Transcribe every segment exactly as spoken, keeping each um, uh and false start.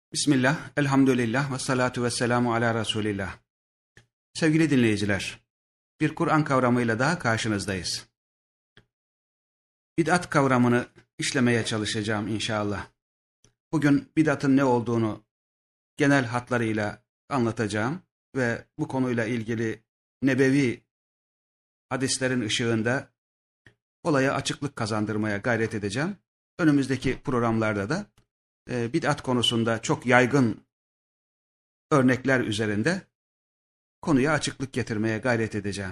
Bismillah, elhamdülillah ve salatu ve selamu ala Resulillah. Sevgili dinleyiciler, bir Kur'an kavramıyla daha karşınızdayız. Bid'at kavramını işlemeye çalışacağım inşallah. Bugün bid'atın ne olduğunu genel hatlarıyla anlatacağım ve bu konuyla ilgili nebevi hadislerin ışığında olaya açıklık kazandırmaya gayret edeceğim. Önümüzdeki programlarda da e, bid'at konusunda çok yaygın örnekler üzerinde konuya açıklık getirmeye gayret edeceğim.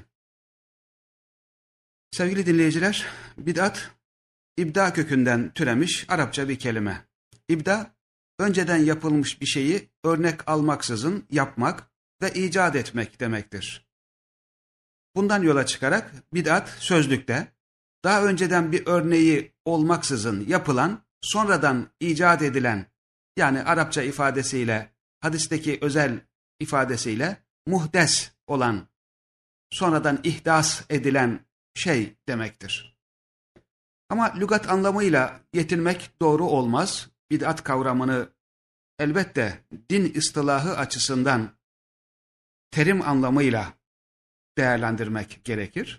Sevgili dinleyiciler, bid'at, ibda kökünden türemiş Arapça bir kelime. İbda, önceden yapılmış bir şeyi örnek almaksızın yapmak ve icat etmek demektir. Bundan yola çıkarak bid'at sözlükte, daha önceden bir örneği olmaksızın yapılan, sonradan icat edilen, yani Arapça ifadesiyle, hadisteki özel ifadesiyle muhdes olan, sonradan ihdas edilen şey demektir. Ama lügat anlamıyla yetinmek doğru olmaz. Bid'at kavramını elbette din istilahı açısından terim anlamıyla değerlendirmek gerekir.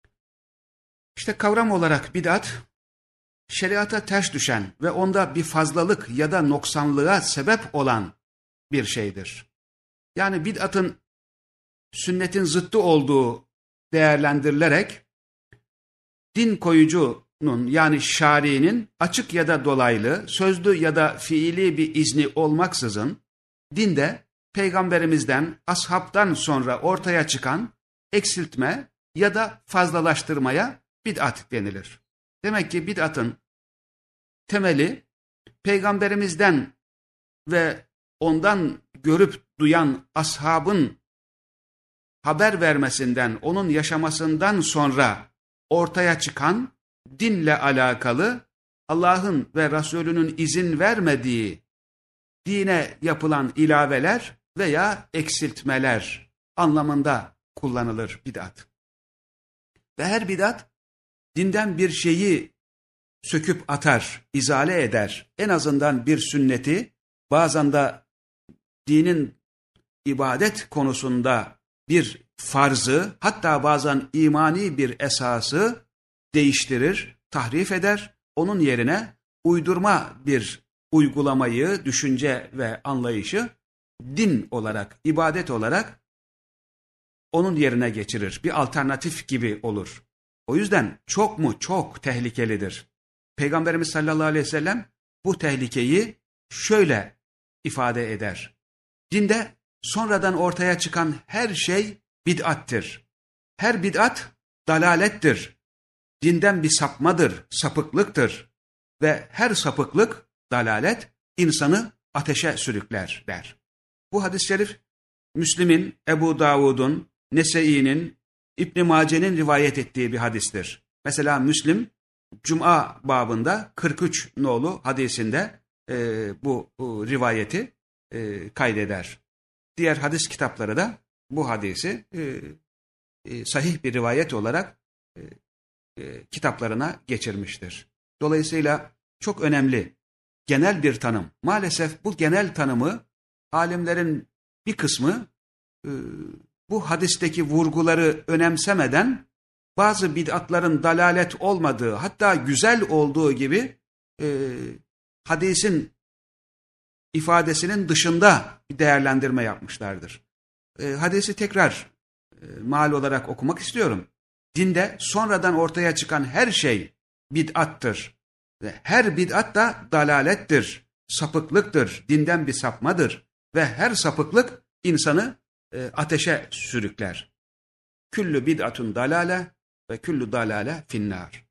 İşte kavram olarak bid'at, şeriata ters düşen ve onda bir fazlalık ya da noksanlığa sebep olan bir şeydir. Yani bid'atın sünnetin zıttı olduğu değerlendirilerek din koyucunun yani şari'nin açık ya da dolaylı, sözlü ya da fiili bir izni olmaksızın dinde peygamberimizden, ashabtan sonra ortaya çıkan eksiltme ya da fazlalaştırmaya bid'at denilir. Demek ki bid'atın temeli peygamberimizden ve ondan görüp duyan ashabın haber vermesinden, onun yaşamasından sonra ortaya çıkan dinle alakalı Allah'ın ve Resulünün izin vermediği dine yapılan ilaveler veya eksiltmeler anlamında kullanılır bid'at. Ve her bid'at dinden bir şeyi söküp atar, izale eder. En azından bir sünneti, bazen de dinin ibadet konusunda bir farzı, hatta bazen imani bir esası değiştirir, tahrif eder. Onun yerine uydurma bir uygulamayı, düşünce ve anlayışı din olarak, ibadet olarak onun yerine geçirir. Bir alternatif gibi olur. O yüzden çok mu çok tehlikelidir. Peygamberimiz sallallahu aleyhi ve sellem bu tehlikeyi şöyle ifade eder. Dinde sonradan ortaya çıkan her şey bid'attir. Her bid'at dalalettir. Dinden bir sapmadır, sapıklıktır. Ve her sapıklık, dalalet insanı ateşe sürükler der. Bu hadis-i şerif Müslim'in, Ebu Davud'un, Nese'i'nin, İbn-i Mace'nin rivayet ettiği bir hadistir. Mesela Müslim, Cuma babında kırk üç nolu hadisinde e, bu, bu rivayeti e, kaydeder. Diğer hadis kitapları da bu hadisi e, e, sahih bir rivayet olarak e, e, kitaplarına geçirmiştir. Dolayısıyla çok önemli, genel bir tanım. Maalesef bu genel tanımı alimlerin bir kısmı e, bu hadisteki vurguları önemsemeden bazı bid'atların dalalet olmadığı, hatta güzel olduğu gibi e, hadisin ifadesinin dışında bir değerlendirme yapmışlardır. E, hadisi tekrar e, mal olarak okumak istiyorum. Dinde sonradan ortaya çıkan her şey bid'attır. Ve her bid'at da dalalettir, sapıklıktır, dinden bir sapmadır. Ve her sapıklık insanı e, ateşe sürükler. Küllü bid'atun dalale ve küllü dalale finnâr.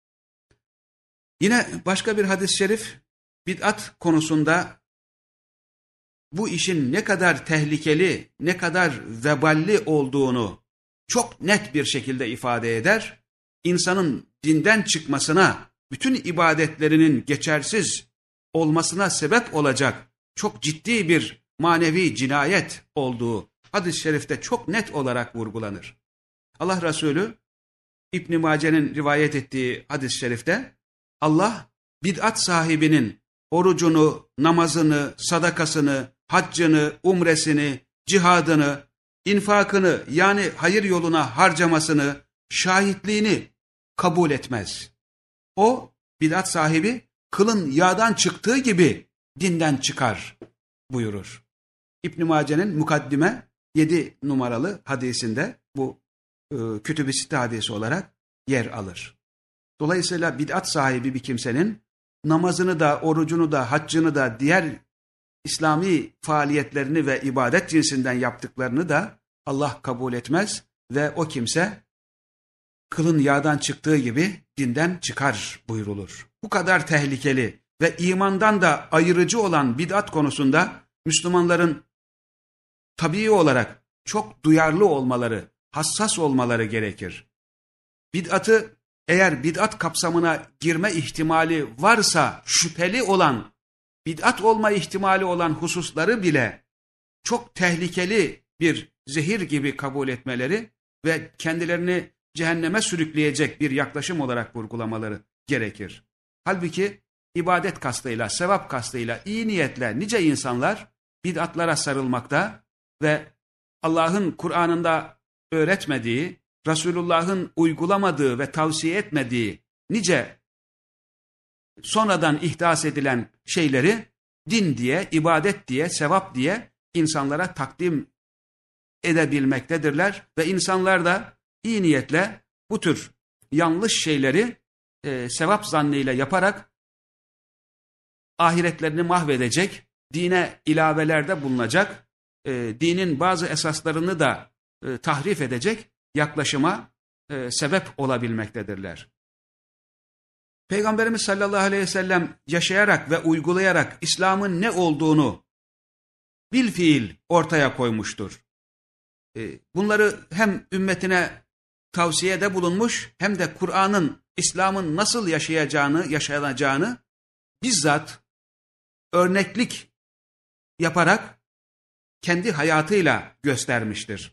Yine başka bir hadis-i şerif bid'at konusunda bu işin ne kadar tehlikeli, ne kadar veballi olduğunu çok net bir şekilde ifade eder. İnsanın dinden çıkmasına, bütün ibadetlerinin geçersiz olmasına sebep olacak çok ciddi bir manevi cinayet olduğu hadis-i şerifte çok net olarak vurgulanır. Allah Resulü İbn-i Mace'nin rivayet ettiği hadis-i şerifte Allah bid'at sahibinin orucunu, namazını, sadakasını, haccını, umresini, cihadını, infakını yani hayır yoluna harcamasını, şahitliğini kabul etmez. O bid'at sahibi kılın yağdan çıktığı gibi dinden çıkar buyurur. İbn-i Mace'nin Mukaddime yedi numaralı hadisinde bu e, Kütüb-i Sitte hadisi olarak yer alır. Dolayısıyla bid'at sahibi bir kimsenin namazını da, orucunu da, haccını da, diğer İslami faaliyetlerini ve ibadet cinsinden yaptıklarını da Allah kabul etmez ve o kimse kılın yağdan çıktığı gibi dinden çıkar buyrulur. Bu kadar tehlikeli ve imandan da ayırıcı olan bid'at konusunda Müslümanların tabii olarak çok duyarlı olmaları, hassas olmaları gerekir. Bid'atı eğer bid'at kapsamına girme ihtimali varsa şüpheli olan, bid'at olma ihtimali olan hususları bile çok tehlikeli bir zehir gibi kabul etmeleri ve kendilerini cehenneme sürükleyecek bir yaklaşım olarak vurgulamaları gerekir. Halbuki ibadet kastıyla, sevap kastıyla, iyi niyetle nice insanlar bid'atlara sarılmakta ve Allah'ın Kur'an'ında öğretmediği, Resulullah'ın uygulamadığı ve tavsiye etmediği nice sonradan ihdas edilen şeyleri din diye, ibadet diye, sevap diye insanlara takdim edebilmektedirler ve insanlar da iyi niyetle bu tür yanlış şeyleri e, sevap zannıyla yaparak ahiretlerini mahvedecek, dine ilavelerde bulunacak, e, dinin bazı esaslarını da e, tahrif edecek yaklaşıma e, sebep olabilmektedirler. Peygamberimiz sallallahu aleyhi ve sellem yaşayarak ve uygulayarak İslam'ın ne olduğunu bilfiil ortaya koymuştur. E, bunları hem ümmetine tavsiyede bulunmuş hem de Kur'an'ın İslam'ın nasıl yaşayacağını, yaşanacağını bizzat örneklik yaparak kendi hayatıyla göstermiştir.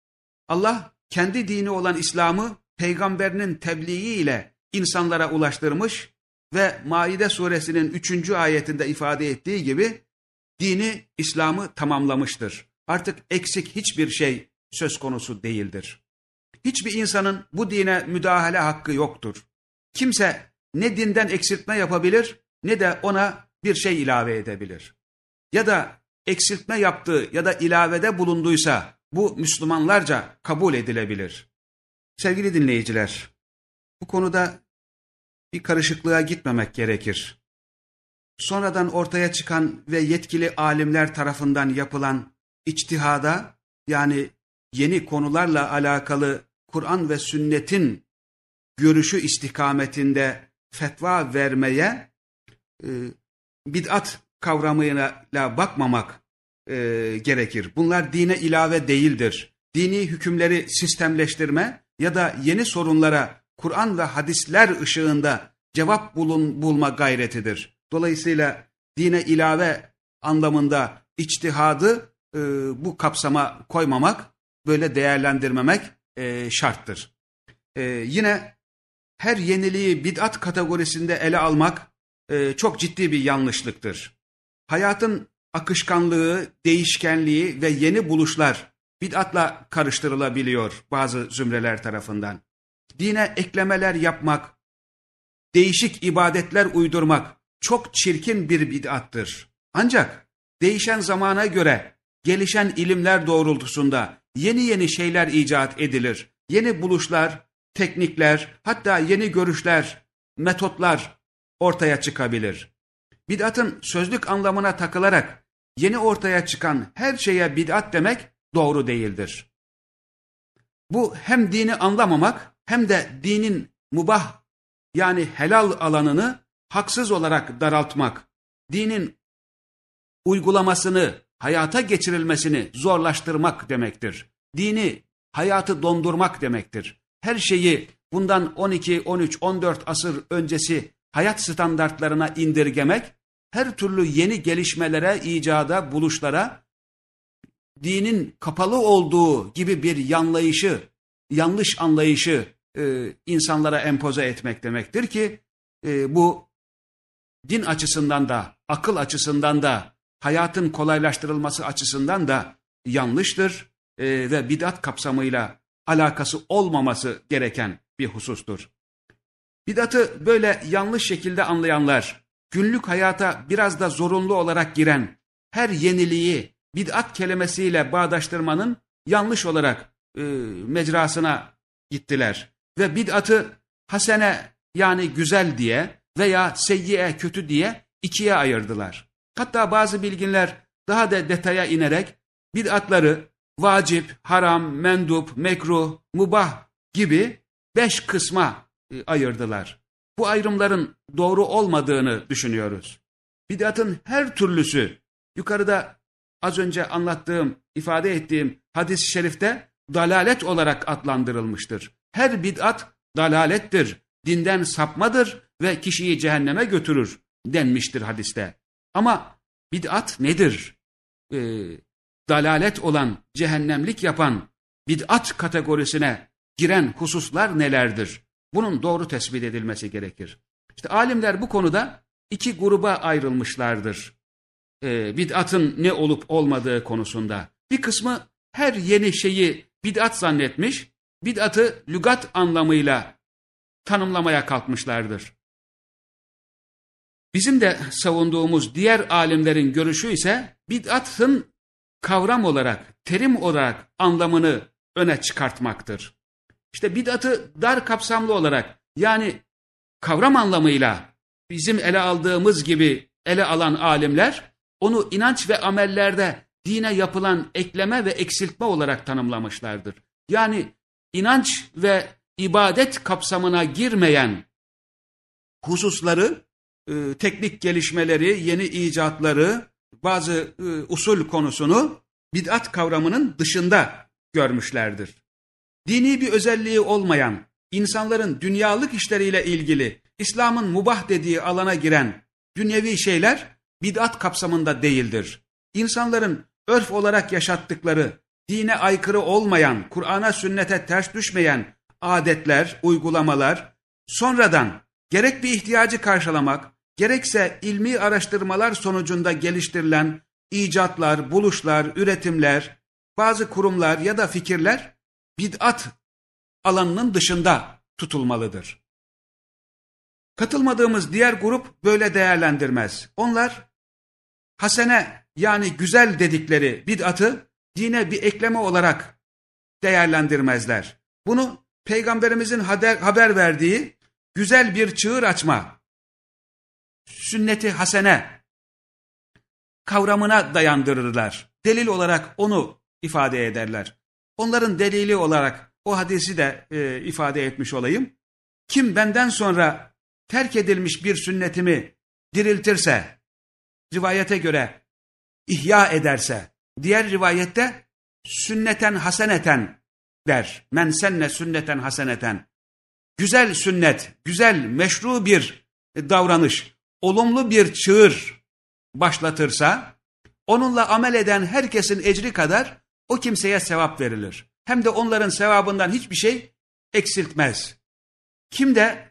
Allah kendi dini olan İslam'ı peygamberinin tebliğiyle insanlara ulaştırmış ve Maide suresinin üçüncü ayetinde ifade ettiği gibi dini, İslam'ı tamamlamıştır. Artık eksik hiçbir şey söz konusu değildir. Hiçbir insanın bu dine müdahale hakkı yoktur. Kimse ne dinden eksiltme yapabilir ne de ona bir şey ilave edebilir. Ya da eksiltme yaptığı ya da ilavede bulunduysa bu Müslümanlarca kabul edilebilir. Sevgili dinleyiciler, bu konuda bir karışıklığa gitmemek gerekir. Sonradan ortaya çıkan ve yetkili alimler tarafından yapılan içtihada, yani yeni konularla alakalı Kur'an ve sünnetin görüşü istikametinde fetva vermeye e, bid'at kavramıyla bakmamak e, gerekir. Bunlar dine ilave değildir. Dini hükümleri sistemleştirme ya da yeni sorunlara Kur'an ve hadisler ışığında cevap bulun, bulma gayretidir. Dolayısıyla dine ilave anlamında içtihadı e, bu kapsama koymamak, böyle değerlendirmemek e, şarttır. E, yine her yeniliği bid'at kategorisinde ele almak e, çok ciddi bir yanlışlıktır. Hayatın akışkanlığı, değişkenliği ve yeni buluşlar bid'atla karıştırılabiliyor bazı zümreler tarafından. Dine eklemeler yapmak, değişik ibadetler uydurmak çok çirkin bir bid'attır. Ancak değişen zamana göre, gelişen ilimler doğrultusunda yeni yeni şeyler icat edilir. Yeni buluşlar, teknikler, hatta yeni görüşler, metotlar ortaya çıkabilir. Bid'atın sözlük anlamına takılarak yeni ortaya çıkan her şeye bid'at demek doğru değildir. Bu hem dini anlamamak hem de dinin mubah yani helal alanını haksız olarak daraltmak, dinin uygulamasını, hayata geçirilmesini zorlaştırmak demektir. Dini, hayatı dondurmak demektir. Her şeyi bundan on iki, on üç, on dört asır öncesi hayat standartlarına indirgemek, her türlü yeni gelişmelere, icada, buluşlara, dinin kapalı olduğu gibi bir yanlayışı, yanlış anlayışı e, insanlara empoze etmek demektir ki e, bu din açısından da akıl açısından da, hayatın kolaylaştırılması açısından da yanlıştır e, ve bid'at kapsamıyla alakası olmaması gereken bir husustur. Bid'atı böyle yanlış şekilde anlayanlar, günlük hayata biraz da zorunlu olarak giren her yeniliği bid'at kelimesiyle bağdaştırmanın yanlış olarak e, mecrasına gittiler. Ve bid'atı hasene yani güzel diye veya seyyiye kötü diye ikiye ayırdılar. Hatta bazı bilginler daha da detaya inerek bid'atları vacip, haram, mendup, mekruh, mubah gibi beş kısma e, ayırdılar. Bu ayrımların doğru olmadığını düşünüyoruz. Bid'atın her türlüsü yukarıda az önce anlattığım, ifade ettiğim hadis-i şerifte dalalet olarak adlandırılmıştır. Her bid'at dalalettir, dinden sapmadır ve kişiyi cehenneme götürür denmiştir hadiste. Ama bid'at nedir? Ee, dalalet olan, cehennemlik yapan bid'at kategorisine giren hususlar nelerdir? Bunun doğru tespit edilmesi gerekir. İşte alimler bu konuda iki gruba ayrılmışlardır. Ee, bid'atın ne olup olmadığı konusunda. Bir kısmı her yeni şeyi bid'at zannetmiş, bid'atı lügat anlamıyla tanımlamaya kalkmışlardır. Bizim de savunduğumuz diğer alimlerin görüşü ise bid'atın kavram olarak, terim olarak anlamını öne çıkartmaktır. İşte bid'atı dar kapsamlı olarak, yani kavram anlamıyla bizim ele aldığımız gibi ele alan alimler onu inanç ve amellerde dine yapılan ekleme ve eksiltme olarak tanımlamışlardır. Yani inanç ve ibadet kapsamına girmeyen hususları, e, teknik gelişmeleri, yeni icatları, bazı e, usul konusunu bid'at kavramının dışında görmüşlerdir. Dini bir özelliği olmayan, insanların dünyalık işleriyle ilgili, İslam'ın mubah dediği alana giren dünyevi şeyler bid'at kapsamında değildir. İnsanların örf olarak yaşattıkları, dine aykırı olmayan, Kur'an'a sünnete ters düşmeyen adetler, uygulamalar, sonradan gerek bir ihtiyacı karşılamak, gerekse ilmi araştırmalar sonucunda geliştirilen icatlar, buluşlar, üretimler, bazı kurumlar ya da fikirler bid'at alanının dışında tutulmalıdır. Katılmadığımız diğer grup böyle değerlendirmez. Onlar hasene yani güzel dedikleri bid'atı dine bir ekleme olarak değerlendirmezler. Bunu Peygamberimizin haber, haber verdiği güzel bir çığır açma, sünnet-i hasene kavramına dayandırırlar. Delil olarak onu ifade ederler. Onların delili olarak o hadisi de e, ifade etmiş olayım. Kim benden sonra terk edilmiş bir sünnetimi diriltirse, rivayete göre ihya ederse, diğer rivayette sünneten haseneten der. Men senne sünneten haseneten. Güzel sünnet, güzel meşru bir davranış, olumlu bir çığır başlatırsa, onunla amel eden herkesin ecri kadar o kimseye sevap verilir. Hem de onların sevabından hiçbir şey eksiltmez. Kim de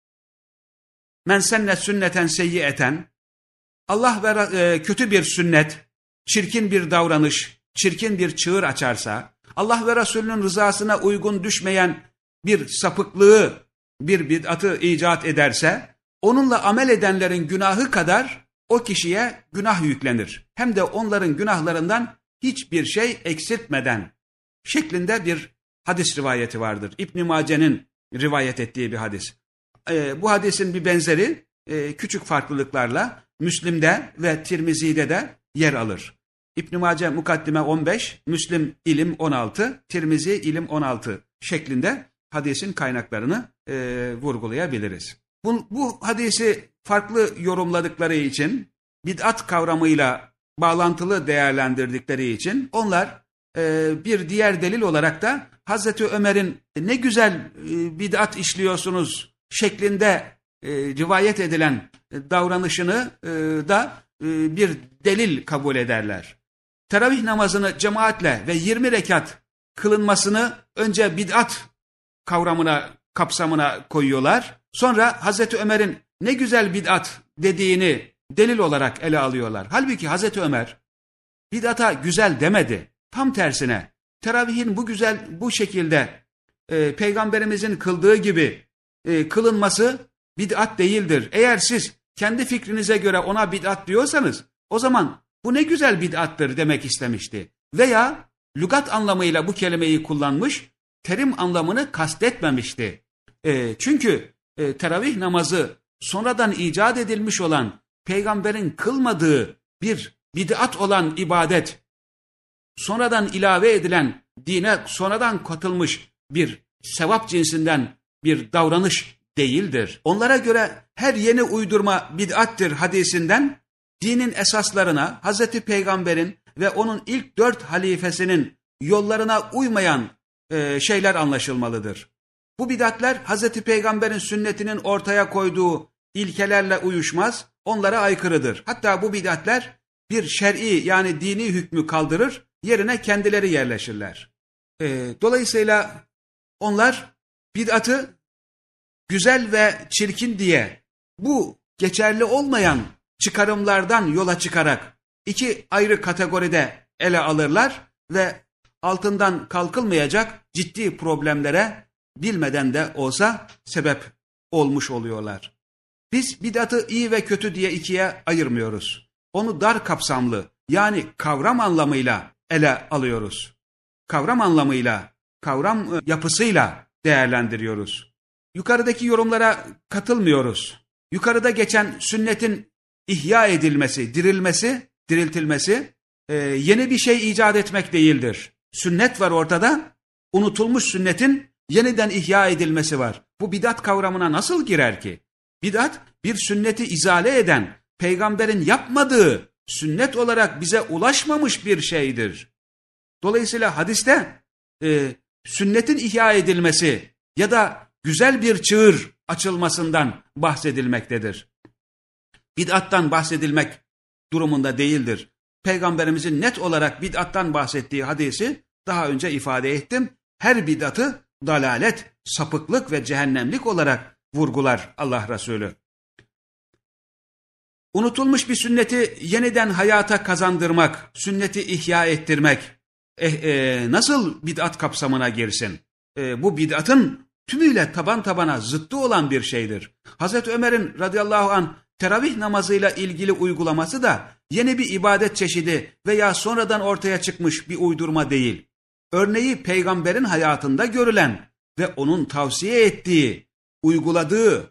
men senne sünneten seyyieten, Allah ve e, kötü bir sünnet, çirkin bir davranış, çirkin bir çığır açarsa, Allah ve Resulünün rızasına uygun düşmeyen bir sapıklığı, bir bid'atı icat ederse, onunla amel edenlerin günahı kadar o kişiye günah yüklenir. Hem de onların günahlarından hiçbir şey eksiltmeden şeklinde bir hadis rivayeti vardır. İbn-i Mace'nin rivayet ettiği bir hadis. Ee, bu hadisin bir benzeri e, küçük farklılıklarla Müslim'de ve Tirmizi'de de yer alır. İbn-i Mace mukaddime on beş, Müslim ilim on altı, Tirmizi ilim on altı şeklinde hadisin kaynaklarını e, vurgulayabiliriz. Bu, bu hadisi farklı yorumladıkları için, bid'at kavramıyla bağlantılı değerlendirdikleri için onlar e, bir diğer delil olarak da Hazreti Ömer'in ne güzel e, bid'at işliyorsunuz şeklinde e, rivayet edilen e, davranışını e, da e, bir delil kabul ederler. Teravih namazını cemaatle ve yirmi rekat kılınmasını önce bid'at kavramına, kapsamına koyuyorlar. Sonra Hazreti Ömer'in ne güzel bid'at dediğini delil olarak ele alıyorlar. Halbuki Hazreti Ömer bid'ata güzel demedi. Tam tersine teravihin bu güzel bu şekilde e, peygamberimizin kıldığı gibi e, kılınması bid'at değildir. Eğer siz kendi fikrinize göre ona bid'at diyorsanız o zaman bu ne güzel bid'attır demek istemişti. Veya lügat anlamıyla bu kelimeyi kullanmış, terim anlamını kastetmemişti. E, çünkü e, teravih namazı sonradan icat edilmiş olan, peygamberin kılmadığı bir bid'at olan ibadet, sonradan ilave edilen, dine sonradan katılmış bir sevap cinsinden bir davranış değildir. Onlara göre her yeni uydurma bid'attir hadisinden, dinin esaslarına, Hazreti Peygamber'in ve onun ilk dört halifesinin yollarına uymayan e, şeyler anlaşılmalıdır. Bu bid'atler Hazreti Peygamber'in sünnetinin ortaya koyduğu ilkelerle uyuşmaz, onlara aykırıdır. Hatta bu bid'atler bir şer'i yani dini hükmü kaldırır, yerine kendileri yerleşirler. E, dolayısıyla onlar bid'atı güzel ve çirkin diye bu geçerli olmayan çıkarımlardan yola çıkarak iki ayrı kategoride ele alırlar ve altından kalkılmayacak ciddi problemlere bilmeden de olsa sebep olmuş oluyorlar. Biz bid'atı iyi ve kötü diye ikiye ayırmıyoruz. Onu dar kapsamlı yani kavram anlamıyla ele alıyoruz. Kavram anlamıyla, kavram yapısıyla değerlendiriyoruz. Yukarıdaki yorumlara katılmıyoruz. Yukarıda geçen sünnetin ihya edilmesi, dirilmesi, diriltilmesi e, yeni bir şey icat etmek değildir. Sünnet var ortada, unutulmuş sünnetin yeniden ihya edilmesi var. Bu bid'at kavramına nasıl girer ki? Bid'at bir sünneti izale eden, peygamberin yapmadığı, sünnet olarak bize ulaşmamış bir şeydir. Dolayısıyla hadiste e, sünnetin ihya edilmesi ya da güzel bir çığır açılmasından bahsedilmektedir. Bid'attan bahsedilmek durumunda değildir. Peygamberimizin net olarak bid'attan bahsettiği hadisi daha önce ifade ettim. Her bid'atı dalalet, sapıklık ve cehennemlik olarak vurgular Allah Resulü. Unutulmuş bir sünneti yeniden hayata kazandırmak, sünneti ihya ettirmek eh, eh, nasıl bid'at kapsamına girsin? Eh, bu bid'atın tümüyle taban tabana zıttı olan bir şeydir. Hazreti Ömer'in radıyallahu anh teravih namazıyla ilgili uygulaması da yeni bir ibadet çeşidi veya sonradan ortaya çıkmış bir uydurma değil. Örneği peygamberin hayatında görülen ve onun tavsiye ettiği, uyguladığı,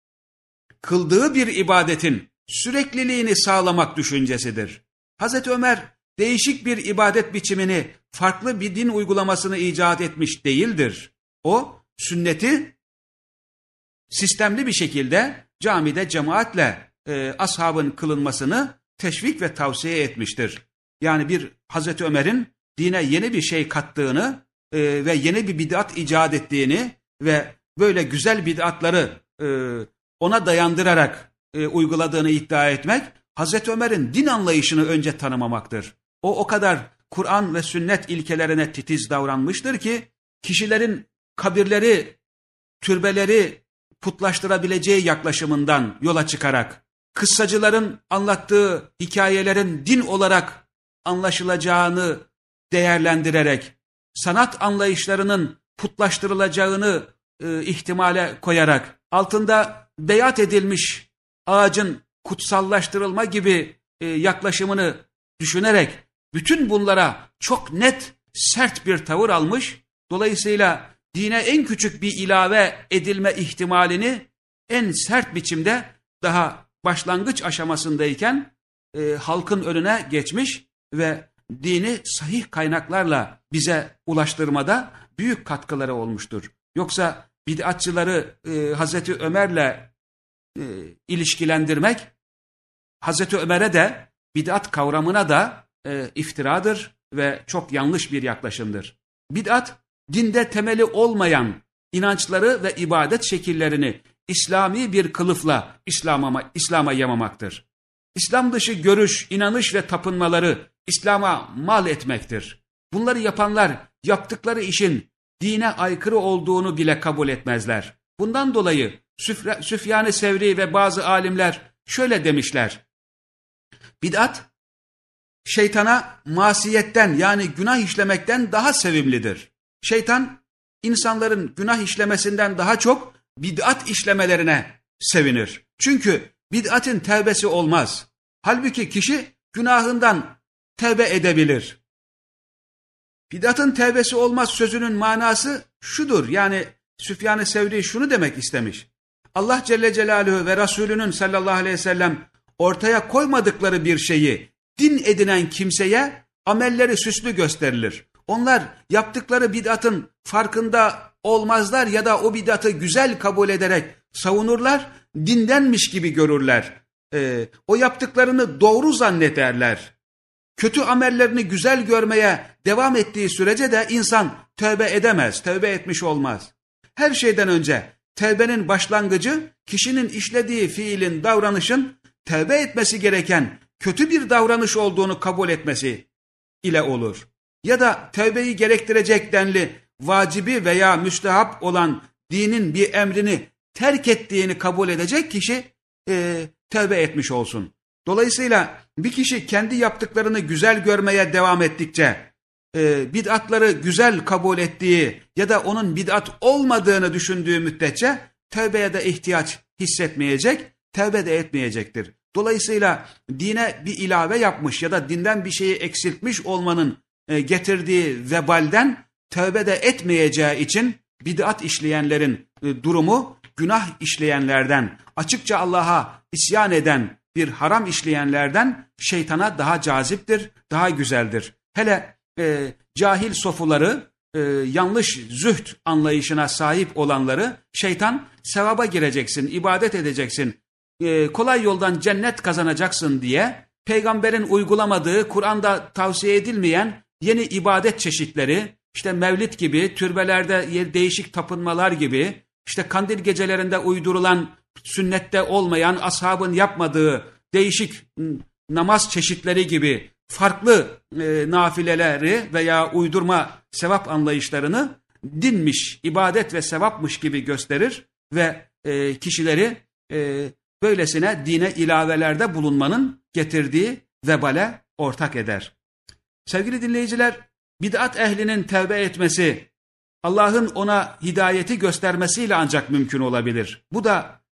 kıldığı bir ibadetin sürekliliğini sağlamak düşüncesidir. Hazreti Ömer değişik bir ibadet biçimini, farklı bir din uygulamasını icat etmiş değildir. O sünneti sistemli bir şekilde camide cemaatle e, ashabın kılınmasını teşvik ve tavsiye etmiştir. Yani bir Hazreti Ömer'in dine yeni bir şey kattığını e, ve yeni bir bid'at icat ettiğini ve böyle güzel bid'atları e, ona dayandırarak e, uyguladığını iddia etmek, Hazreti Ömer'in din anlayışını önce tanımamaktır. O o kadar Kur'an ve sünnet ilkelerine titiz davranmıştır ki, kişilerin kabirleri, türbeleri putlaştırabileceği yaklaşımından yola çıkarak, kıssacıların anlattığı hikayelerin din olarak anlaşılacağını değerlendirerek, sanat anlayışlarının putlaştırılacağını e, ihtimale koyarak, altında beyat edilmiş ağacın kutsallaştırılma gibi e, yaklaşımını düşünerek, bütün bunlara çok net, sert bir tavır almış, dolayısıyla dine en küçük bir ilave edilme ihtimalini en sert biçimde daha başlangıç aşamasındayken e, halkın önüne geçmiş ve dini sahih kaynaklarla bize ulaştırmada büyük katkıları olmuştur. Yoksa bid'atçıları e, Hazreti Ömer'le e, ilişkilendirmek, Hazreti Ömer'e de bid'at kavramına da e, iftiradır ve çok yanlış bir yaklaşımdır. Bid'at, dinde temeli olmayan inançları ve ibadet şekillerini İslami bir kılıfla İslam'a, İslam'a yamamaktır. İslam dışı görüş, inanış ve tapınmaları İslam'a mal etmektir. Bunları yapanlar yaptıkları işin dine aykırı olduğunu bile kabul etmezler. Bundan dolayı Süfyan-ı Sevri ve bazı alimler şöyle demişler: Bid'at, şeytana masiyetten yani günah işlemekten daha sevimlidir. Şeytan, insanların günah işlemesinden daha çok bid'at işlemelerine sevinir. Çünkü bid'atin tevbesi olmaz. Halbuki kişi günahından tevbe edebilir. Bid'atın tevbesi olmaz sözünün manası şudur. Yani Süfyan-ı Sevri şunu demek istemiş. Allah Celle Celaluhu ve Resulünün sallallahu aleyhi ve sellem ortaya koymadıkları bir şeyi din edinen kimseye amelleri süslü gösterilir. Onlar yaptıkları bid'atın farkında olmazlar ya da o bid'atı güzel kabul ederek savunurlar, dindenmiş gibi görürler. Ee, o yaptıklarını doğru zannederler. Kötü amellerini güzel görmeye devam ettiği sürece de insan tövbe edemez, tövbe etmiş olmaz. Her şeyden önce tevbenin başlangıcı kişinin işlediği fiilin, davranışın tevbe etmesi gereken kötü bir davranış olduğunu kabul etmesi ile olur. Ya da tevbeyi gerektirecek denli vacibi veya müstehap olan dinin bir emrini terk ettiğini kabul edecek kişi e, tevbe etmiş olsun. Dolayısıyla bir kişi kendi yaptıklarını güzel görmeye devam ettikçe, e, bid'atları güzel kabul ettiği ya da onun bid'at olmadığını düşündüğü müddetçe tevbeye de ihtiyaç hissetmeyecek, tevbe de etmeyecektir. Dolayısıyla dine bir ilave yapmış ya da dinden bir şeyi eksiltmiş olmanın e, getirdiği vebalden tevbe de etmeyeceği için bid'at işleyenlerin e, durumu günah işleyenlerden, açıkça Allah'a isyan eden, bir haram işleyenlerden şeytana daha caziptir, daha güzeldir. Hele e, cahil sofuları, e, yanlış zühd anlayışına sahip olanları şeytan sevaba gireceksin, ibadet edeceksin, e, kolay yoldan cennet kazanacaksın diye peygamberin uygulamadığı, Kur'an'da tavsiye edilmeyen yeni ibadet çeşitleri, işte mevlid gibi, türbelerde değişik tapınmalar gibi, işte kandil gecelerinde uydurulan, sünnette olmayan, ashabın yapmadığı değişik namaz çeşitleri gibi farklı e, nafileleri veya uydurma sevap anlayışlarını dinmiş, ibadet ve sevapmış gibi gösterir ve e, kişileri e, böylesine dine ilavelerde bulunmanın getirdiği vebale ortak eder. Sevgili dinleyiciler, bid'at ehlinin tevbe etmesi, Allah'ın ona hidayeti göstermesiyle ancak mümkün olabilir. Bu da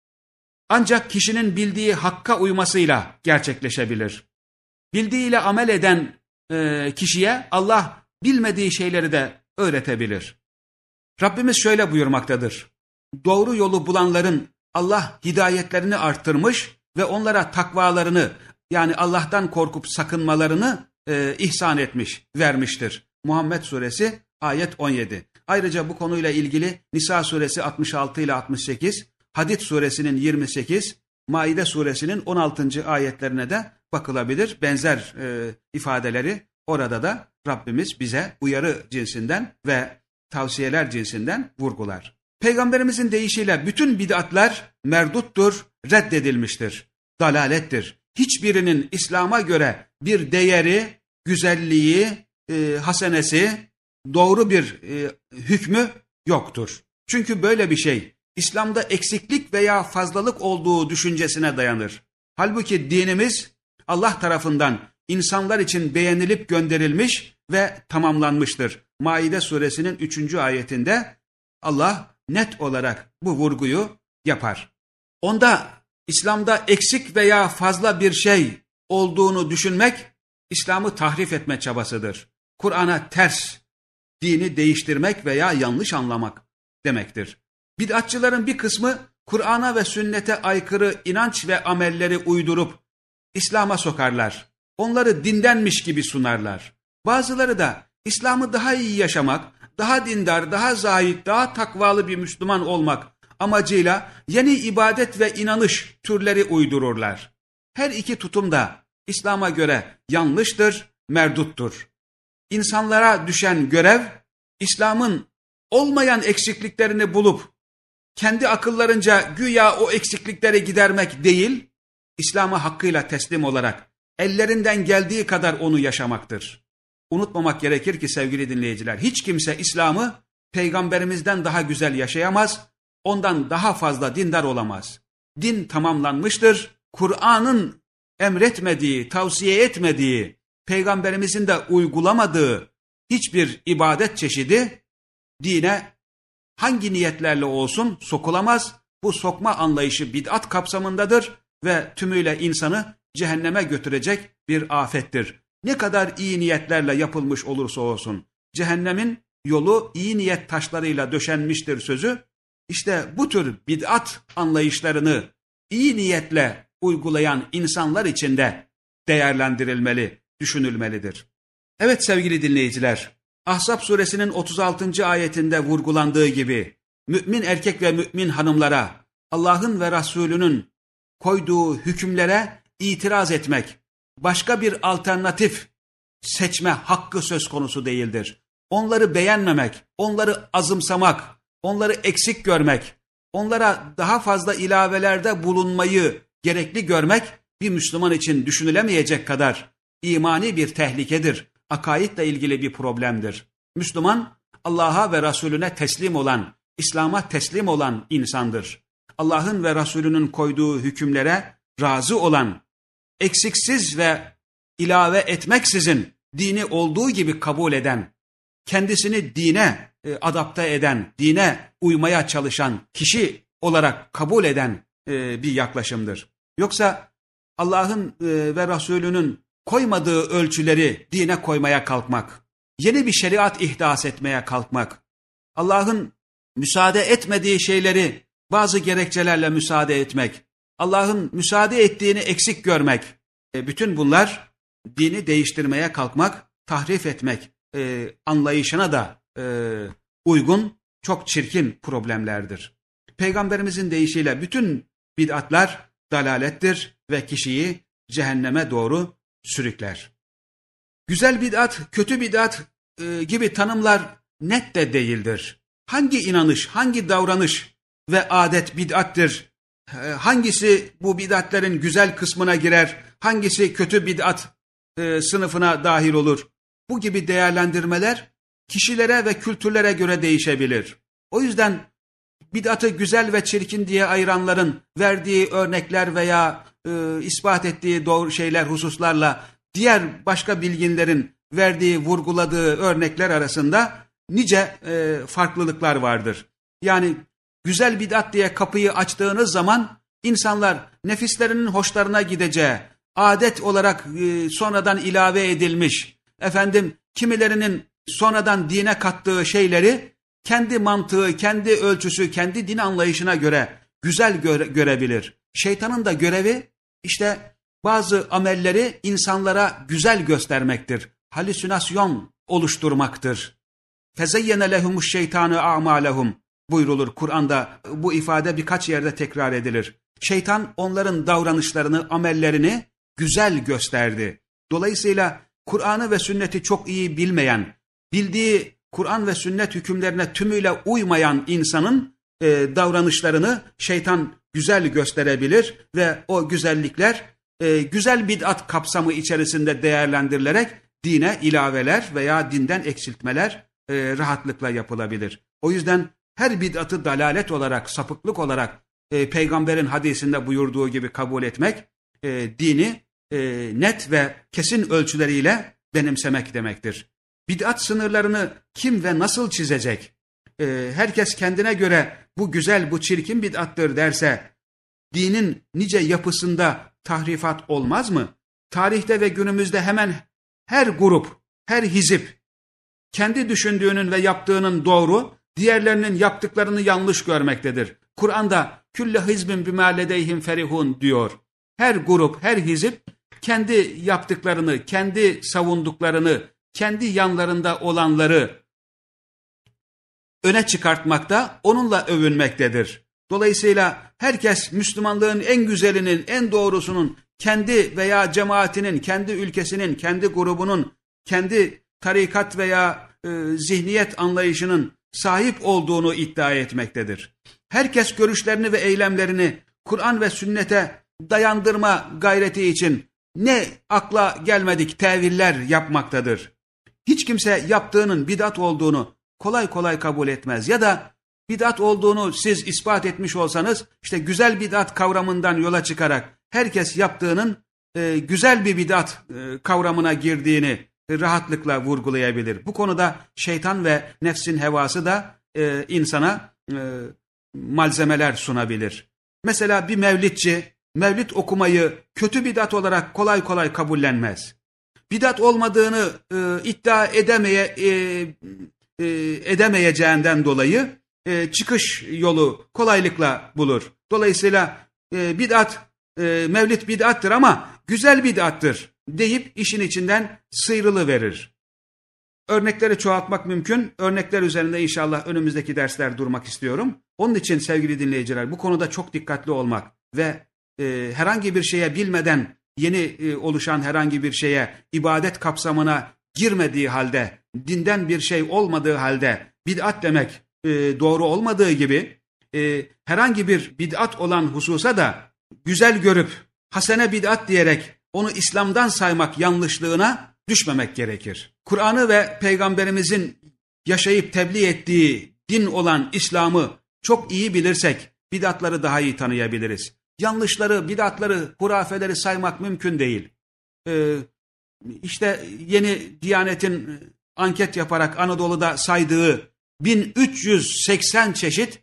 ancak kişinin bildiği hakka uymasıyla gerçekleşebilir. Bildiğiyle amel eden e, kişiye Allah bilmediği şeyleri de öğretebilir. Rabbimiz şöyle buyurmaktadır. Doğru yolu bulanların Allah hidayetlerini arttırmış ve onlara takvalarını, yani Allah'tan korkup sakınmalarını e, ihsan etmiş, vermiştir. Muhammed Suresi ayet on yedi. Ayrıca bu konuyla ilgili Nisa Suresi altmış altı ile altmış sekiz, Hadid Suresinin yirmi sekiz, Maide Suresinin on altıncı ayetlerine de bakılabilir. Benzer e, ifadeleri orada da Rabbimiz bize uyarı cinsinden ve tavsiyeler cinsinden vurgular. Peygamberimizin deyişiyle bütün bid'atlar merduttur, reddedilmiştir, dalalettir. Hiçbirinin İslam'a göre bir değeri, güzelliği, e, hasenesi, doğru bir e, hükmü yoktur. Çünkü böyle bir şey İslam'da eksiklik veya fazlalık olduğu düşüncesine dayanır. Halbuki dinimiz Allah tarafından insanlar için beğenilip gönderilmiş ve tamamlanmıştır. Maide Suresinin üçüncü ayetinde Allah net olarak bu vurguyu yapar. Onda İslam'da eksik veya fazla bir şey olduğunu düşünmek İslam'ı tahrif etme çabasıdır. Kur'an'a ters, dini değiştirmek veya yanlış anlamak demektir. Bid'atçıların bir kısmı Kur'an'a ve sünnete aykırı inanç ve amelleri uydurup İslam'a sokarlar. Onları dindenmiş gibi sunarlar. Bazıları da İslam'ı daha iyi yaşamak, daha dindar, daha zahid, daha takvalı bir Müslüman olmak amacıyla yeni ibadet ve inanış türleri uydururlar. Her iki tutum da İslam'a göre yanlıştır, merduttur. İnsanlara düşen görev, İslam'ın olmayan eksikliklerini bulup kendi akıllarınca güya o eksiklikleri gidermek değil, İslam'a hakkıyla teslim olarak ellerinden geldiği kadar onu yaşamaktır. Unutmamak gerekir ki sevgili dinleyiciler, hiç kimse İslam'ı peygamberimizden daha güzel yaşayamaz, ondan daha fazla dindar olamaz. Din tamamlanmıştır, Kur'an'ın emretmediği, tavsiye etmediği, Peygamberimizin de uygulamadığı hiçbir ibadet çeşidi dine hangi niyetlerle olsun sokulamaz. Bu sokma anlayışı bid'at kapsamındadır ve tümüyle insanı cehenneme götürecek bir afettir. Ne kadar iyi niyetlerle yapılmış olursa olsun, cehennemin yolu iyi niyet taşlarıyla döşenmiştir sözü. İşte bu tür bid'at anlayışlarını iyi niyetle uygulayan insanlar için de değerlendirilmeli, düşünülmelidir. Evet sevgili dinleyiciler, Ahzab suresinin otuz altıncı ayetinde vurgulandığı gibi mümin erkek ve mümin hanımlara Allah'ın ve Resulünün koyduğu hükümlere itiraz etmek, başka bir alternatif seçme hakkı söz konusu değildir. Onları beğenmemek, onları azımsamak, onları eksik görmek, onlara daha fazla ilavelerde bulunmayı gerekli görmek bir Müslüman için düşünülemeyecek kadar imani bir tehlikedir. Akaidle ilgili bir problemdir. Müslüman Allah'a ve Resulüne teslim olan, İslam'a teslim olan insandır. Allah'ın ve Resulünün koyduğu hükümlere razı olan, eksiksiz ve ilave etmeksizin dini olduğu gibi kabul eden, kendisini dine e, adapte eden, dine uymaya çalışan kişi olarak kabul eden e, bir yaklaşımdır. Yoksa Allah'ın e, ve Resulünün koymadığı ölçüleri dine koymaya kalkmak, yeni bir şeriat ihdas etmeye kalkmak, Allah'ın müsaade etmediği şeyleri bazı gerekçelerle müsaade etmek, Allah'ın müsaade ettiğini eksik görmek, e, bütün bunlar dini değiştirmeye kalkmak, tahrif etmek e, anlayışına da e, uygun, çok çirkin problemlerdir. Peygamberimizin deyişiyle bütün bid'atlar dalalettir ve kişiyi cehenneme doğru sürükler. Güzel bid'at, kötü bid'at e, gibi tanımlar net de değildir. Hangi inanış, hangi davranış ve adet bid'attir? E, hangisi bu bid'atlerin güzel kısmına girer? Hangisi kötü bid'at e, sınıfına dahil olur? Bu gibi değerlendirmeler kişilere ve kültürlere göre değişebilir. O yüzden bid'atı güzel ve çirkin diye ayıranların verdiği örnekler veya e, ispat ettiği doğru şeyler, hususlarla diğer başka bilginlerin verdiği, vurguladığı örnekler arasında nice e, farklılıklar vardır. Yani güzel bid'at diye kapıyı açtığınız zaman insanlar nefislerinin hoşlarına gideceği, adet olarak e, sonradan ilave edilmiş, efendim kimilerinin sonradan dine kattığı şeyleri kendi mantığı, kendi ölçüsü, kendi din anlayışına göre güzel göre, görebilir. Şeytanın da görevi işte bazı amelleri insanlara güzel göstermektir. Halüsinasyon oluşturmaktır. فَزَيَّنَ لَهُمُ الشَّيْطَانُ اَعْمَالَهُمْ buyrulur. Kur'an'da bu ifade birkaç yerde tekrar edilir. Şeytan onların davranışlarını, amellerini güzel gösterdi. Dolayısıyla Kur'an'ı ve sünneti çok iyi bilmeyen, bildiği Kur'an ve sünnet hükümlerine tümüyle uymayan insanın e, davranışlarını şeytan güzel gösterebilir ve o güzellikler e, güzel bid'at kapsamı içerisinde değerlendirilerek dine ilaveler veya dinden eksiltmeler e, rahatlıkla yapılabilir. O yüzden her bid'atı dalalet olarak, sapıklık olarak e, peygamberin hadisinde buyurduğu gibi kabul etmek, e, dini e, net ve kesin ölçüleriyle benimsemek demektir. Bid'at sınırlarını kim ve nasıl çizecek? Ee, herkes kendine göre bu güzel, bu çirkin bid'attır derse, dinin nice yapısında tahrifat olmaz mı? Tarihte ve günümüzde hemen her grup, her hizip, kendi düşündüğünün ve yaptığının doğru, diğerlerinin yaptıklarını yanlış görmektedir. Kur'an'da külle hizbin bimâ ledeyhim ferihun diyor. Her grup, her hizip kendi yaptıklarını, kendi savunduklarını, kendi yanlarında olanları öne çıkartmakta, onunla övünmektedir. Dolayısıyla herkes Müslümanlığın en güzelinin, en doğrusunun kendi veya cemaatinin, kendi ülkesinin, kendi grubunun, kendi tarikat veya e, zihniyet anlayışının sahip olduğunu iddia etmektedir. Herkes görüşlerini ve eylemlerini Kur'an ve sünnete dayandırma gayreti için ne akla gelmedik teviller yapmaktadır. Hiç kimse yaptığının bid'at olduğunu kolay kolay kabul etmez. Ya da bid'at olduğunu siz ispat etmiş olsanız, işte güzel bid'at kavramından yola çıkarak herkes yaptığının e, güzel bir bid'at e, kavramına girdiğini e, rahatlıkla vurgulayabilir. Bu konuda şeytan ve nefsin hevası da e, insana e, malzemeler sunabilir. Mesela bir mevlidçi mevlid okumayı kötü bid'at olarak kolay kolay kabullenmez. Bid'at olmadığını e, iddia edemeye e, e, edemeyeceğinden dolayı e, çıkış yolu kolaylıkla bulur. Dolayısıyla e, bid'at, e, mevlid bid'attır ama güzel bid'attır deyip işin içinden sıyrılıverir. Örnekleri çoğaltmak mümkün. Örnekler üzerinde inşallah önümüzdeki dersler durmak istiyorum. Onun için sevgili dinleyiciler, bu konuda çok dikkatli olmak ve e, herhangi bir şeye bilmeden yeni e, oluşan herhangi bir şeye ibadet kapsamına girmediği halde, dinden bir şey olmadığı halde bid'at demek e, doğru olmadığı gibi e, herhangi bir bid'at olan hususa da güzel görüp hasene bid'at diyerek onu İslam'dan saymak yanlışlığına düşmemek gerekir. Kur'an'ı ve Peygamberimizin yaşayıp tebliğ ettiği din olan İslam'ı çok iyi bilirsek bid'atları daha iyi tanıyabiliriz. Yanlışları, bid'atları, hurafeleri saymak mümkün değil. Ee, işte yeni Diyanet'in anket yaparak Anadolu'da saydığı bin üç yüz seksen çeşit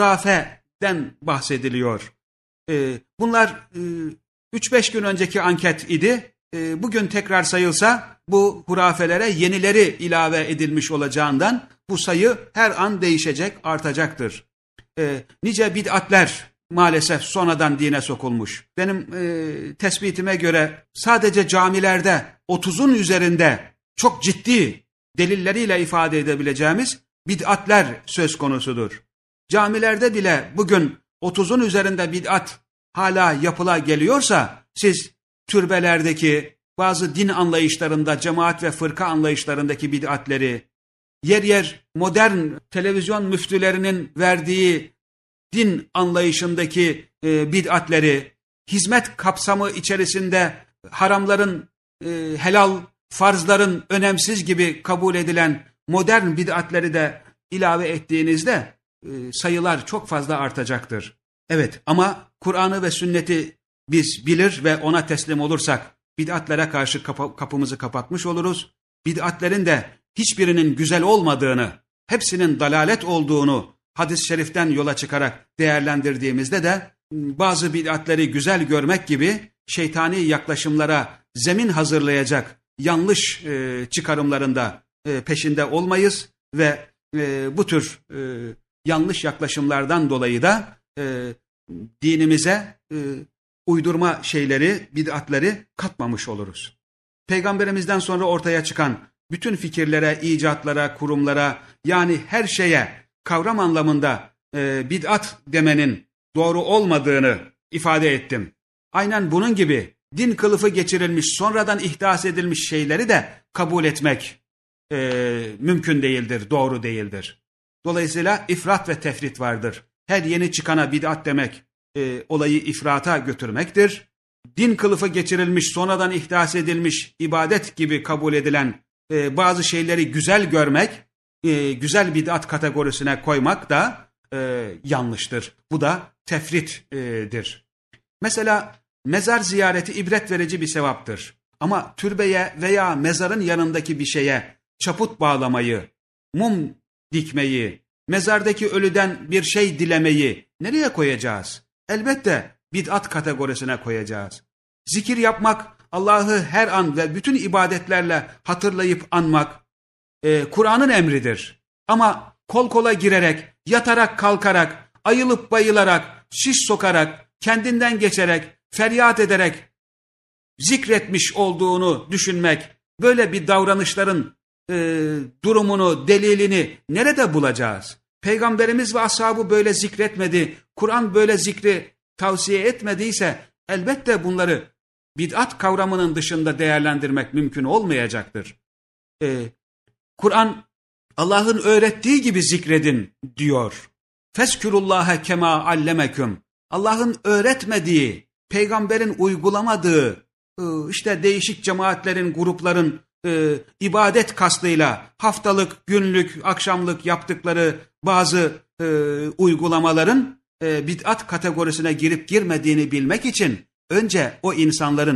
hurafeden bahsediliyor. Ee, bunlar e, üç beş gün önceki anket idi. E, bugün tekrar sayılsa bu hurafelere yenileri ilave edilmiş olacağından bu sayı her an değişecek, artacaktır. E, nice bid'atler maalesef sonradan dine sokulmuş. Benim e, tespitime göre sadece camilerde otuzun üzerinde çok ciddi delilleriyle ifade edebileceğimiz bid'atler söz konusudur. Camilerde bile bugün otuzun üzerinde bid'at hala yapıla geliyorsa siz türbelerdeki bazı din anlayışlarında, cemaat ve fırka anlayışlarındaki bid'atleri, yer yer modern televizyon müftülerinin verdiği din anlayışındaki e, bid'atleri, hizmet kapsamı içerisinde haramların e, helal, farzların önemsiz gibi kabul edilen modern bid'atleri de ilave ettiğinizde e, sayılar çok fazla artacaktır. Evet, ama Kur'an'ı ve sünneti biz bilir ve ona teslim olursak bid'atlere karşı kapa- kapımızı kapatmış oluruz. Bid'atlerin de hiçbirinin güzel olmadığını, hepsinin dalalet olduğunu hadis-i şeriften yola çıkarak değerlendirdiğimizde de bazı bid'atleri güzel görmek gibi şeytani yaklaşımlara zemin hazırlayacak yanlış e, çıkarımlarında e, peşinde olmayız ve e, bu tür e, yanlış yaklaşımlardan dolayı da e, dinimize e, uydurma şeyleri, bid'atleri katmamış oluruz. Peygamberimizden sonra ortaya çıkan bütün fikirlere, icatlara, kurumlara, yani her şeye kavram anlamında e, bid'at demenin doğru olmadığını ifade ettim. Aynen bunun gibi din kılıfı geçirilmiş, sonradan ihdas edilmiş şeyleri de kabul etmek e, mümkün değildir, doğru değildir. Dolayısıyla ifrat ve tefrit vardır. Her yeni çıkana bid'at demek e, olayı ifrata götürmektir. Din kılıfı geçirilmiş, sonradan ihdas edilmiş, ibadet gibi kabul edilen e, bazı şeyleri güzel görmek, e, güzel bid'at kategorisine koymak da e, yanlıştır. Bu da tefrittir. Mesela mezar ziyareti ibret verici bir sevaptır. Ama türbeye veya mezarın yanındaki bir şeye çaput bağlamayı, mum dikmeyi, mezardaki ölüden bir şey dilemeyi nereye koyacağız? Elbette bid'at kategorisine koyacağız. Zikir yapmak, Allah'ı her an ve bütün ibadetlerle hatırlayıp anmak, e, Kur'an'ın emridir. Ama kol kola girerek, yatarak kalkarak, ayılıp bayılarak, şiş sokarak, kendinden geçerek, feryat ederek zikretmiş olduğunu düşünmek, böyle bir davranışların e, durumunu, delilini nerede bulacağız? Peygamberimiz ve ashabı böyle zikretmedi, Kur'an böyle zikri tavsiye etmediyse elbette bunları bid'at kavramının dışında değerlendirmek mümkün olmayacaktır. Ee, Kur'an Allah'ın öğrettiği gibi zikredin diyor. Fezkurullaha kema allemeküm. Allah'ın öğretmediği, peygamberin uygulamadığı, işte değişik cemaatlerin, grupların e, ibadet kastıyla haftalık, günlük, akşamlık yaptıkları bazı e, uygulamaların e, bid'at kategorisine girip girmediğini bilmek için önce o insanların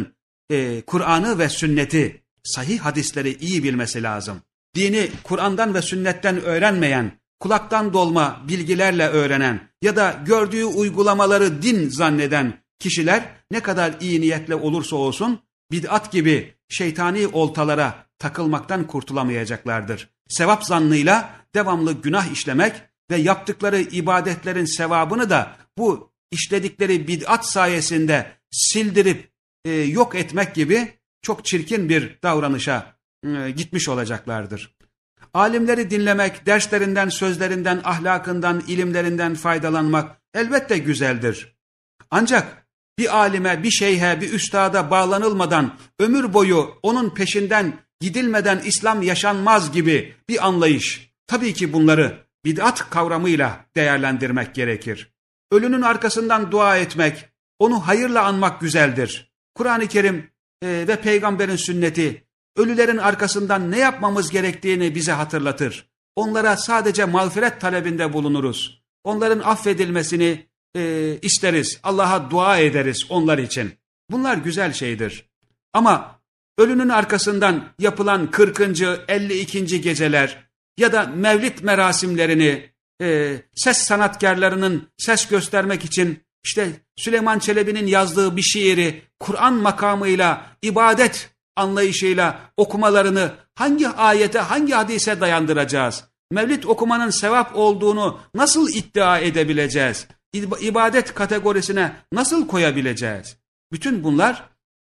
e, Kur'an'ı ve sünneti, sahih hadisleri iyi bilmesi lazım. Dini Kur'an'dan ve sünnetten öğrenmeyen, kulaktan dolma bilgilerle öğrenen ya da gördüğü uygulamaları din zanneden kişiler ne kadar iyi niyetle olursa olsun bid'at gibi şeytani oltalara takılmaktan kurtulamayacaklardır. Sevap zannıyla devamlı günah işlemek ve yaptıkları ibadetlerin sevabını da bu işledikleri bid'at sayesinde sildirip e, yok etmek gibi çok çirkin bir davranışa e, gitmiş olacaklardır. Alimleri dinlemek, derslerinden, sözlerinden, ahlakından, ilimlerinden faydalanmak elbette güzeldir. Ancak bir alime, bir şeyhe, bir üstada bağlanılmadan, ömür boyu onun peşinden gidilmeden İslam yaşanmaz gibi bir anlayış. Tabii ki bunları bid'at kavramıyla değerlendirmek gerekir. Ölünün arkasından dua etmek, onu hayırla anmak güzeldir. Kur'an-ı Kerim e, ve peygamberin sünneti, ölülerin arkasından ne yapmamız gerektiğini bize hatırlatır. Onlara sadece mağfiret talebinde bulunuruz. Onların affedilmesini e, isteriz. Allah'a dua ederiz onlar için. Bunlar güzel şeydir. Ama ölünün arkasından yapılan kırkıncı, elli ikinci geceler ya da mevlid merasimlerini e, ses sanatkarlarının ses göstermek için işte Süleyman Çelebi'nin yazdığı bir şiiri Kur'an makamıyla, ibadet anlayışıyla okumalarını hangi ayete, hangi hadise dayandıracağız? Mevlid okumanın sevap olduğunu nasıl iddia edebileceğiz? İbadet kategorisine nasıl koyabileceğiz? Bütün bunlar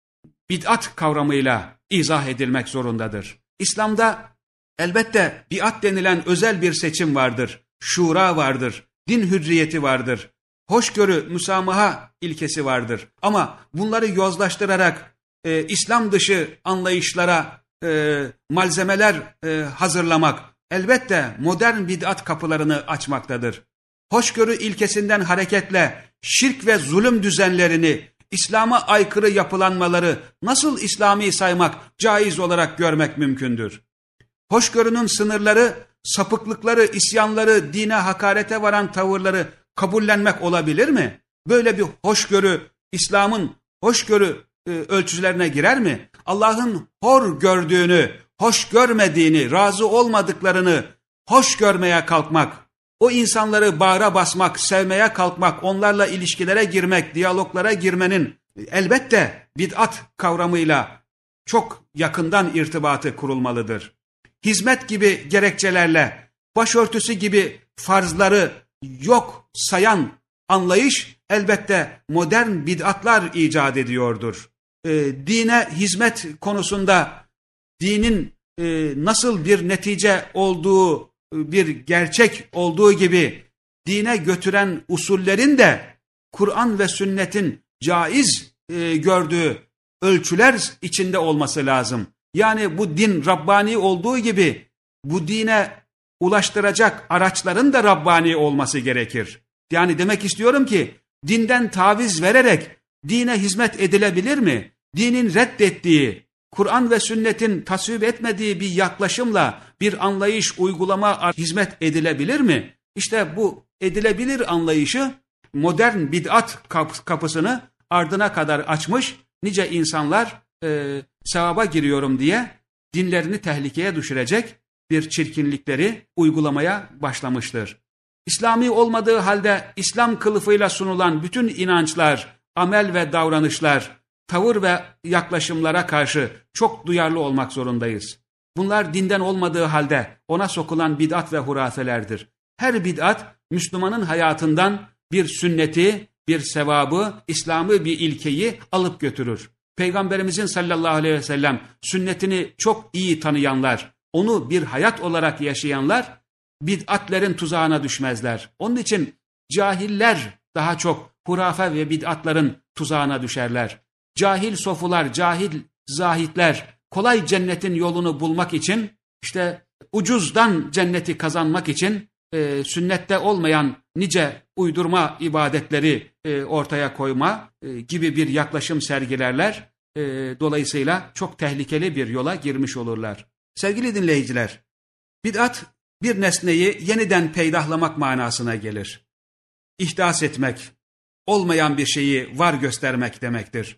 bid'at kavramıyla izah edilmek zorundadır. İslam'da elbette biat denilen özel bir seçim vardır. Şura vardır. Din hürriyeti vardır. Hoşgörü, müsamaha ilkesi vardır. Ama bunları yozlaştırarak e, İslam dışı anlayışlara e, malzemeler e, hazırlamak elbette modern bid'at kapılarını açmaktadır. Hoşgörü ilkesinden hareketle şirk ve zulüm düzenlerini, İslam'a aykırı yapılanmaları nasıl İslami saymak, caiz olarak görmek mümkündür? Hoşgörünün sınırları, sapıklıkları, isyanları, dine hakarete varan tavırları kabullenmek olabilir mi? Böyle bir hoşgörü, İslam'ın hoşgörü e, ölçülerine girer mi? Allah'ın hor gördüğünü, hoş görmediğini, razı olmadıklarını hoş görmeye kalkmak, o insanları bağra basmak, sevmeye kalkmak, onlarla ilişkilere girmek, diyaloglara girmenin elbette bid'at kavramıyla çok yakından irtibatı kurulmalıdır. Hizmet gibi gerekçelerle, başörtüsü gibi farzları yok sayan anlayış elbette modern bid'atlar icat ediyordur. E, dine hizmet konusunda dinin e, nasıl bir netice olduğu, bir gerçek olduğu gibi dine götüren usullerin de Kur'an ve sünnetin caiz e, gördüğü ölçüler içinde olması lazım. Yani bu din Rabbani olduğu gibi bu dine ulaştıracak araçların da Rabbani olması gerekir. Yani demek istiyorum ki dinden taviz vererek dine hizmet edilebilir mi? Dinin reddettiği, Kur'an ve sünnetin tasvip etmediği bir yaklaşımla bir anlayış, uygulama, hizmet edilebilir mi? İşte bu edilebilir anlayışı modern bid'at kapısını ardına kadar açmış, nice insanlar e, sevaba giriyorum diye dinlerini tehlikeye düşürecek bir çirkinlikleri uygulamaya başlamıştır. İslami olmadığı halde İslam kılıfıyla sunulan bütün inançlar, amel ve davranışlar, tavır ve yaklaşımlara karşı çok duyarlı olmak zorundayız. Bunlar dinden olmadığı halde ona sokulan bid'at ve hurafelerdir. Her bid'at Müslümanın hayatından bir sünneti, bir sevabı, İslam'ı bir ilkeyi alıp götürür. Peygamberimizin sallallahu aleyhi ve sellem sünnetini çok iyi tanıyanlar, onu bir hayat olarak yaşayanlar bid'atlerin tuzağına düşmezler. Onun için cahiller daha çok hurafe ve bid'atların tuzağına düşerler. Cahil sofular, cahil zahitler kolay cennetin yolunu bulmak için, işte ucuzdan cenneti kazanmak için e, sünnette olmayan nice uydurma ibadetleri e, ortaya koyma e, gibi bir yaklaşım sergilerler. E, dolayısıyla çok tehlikeli bir yola girmiş olurlar. Sevgili dinleyiciler, bid'at bir nesneyi yeniden peydahlamak manasına gelir. İhdas etmek, olmayan bir şeyi var göstermek demektir.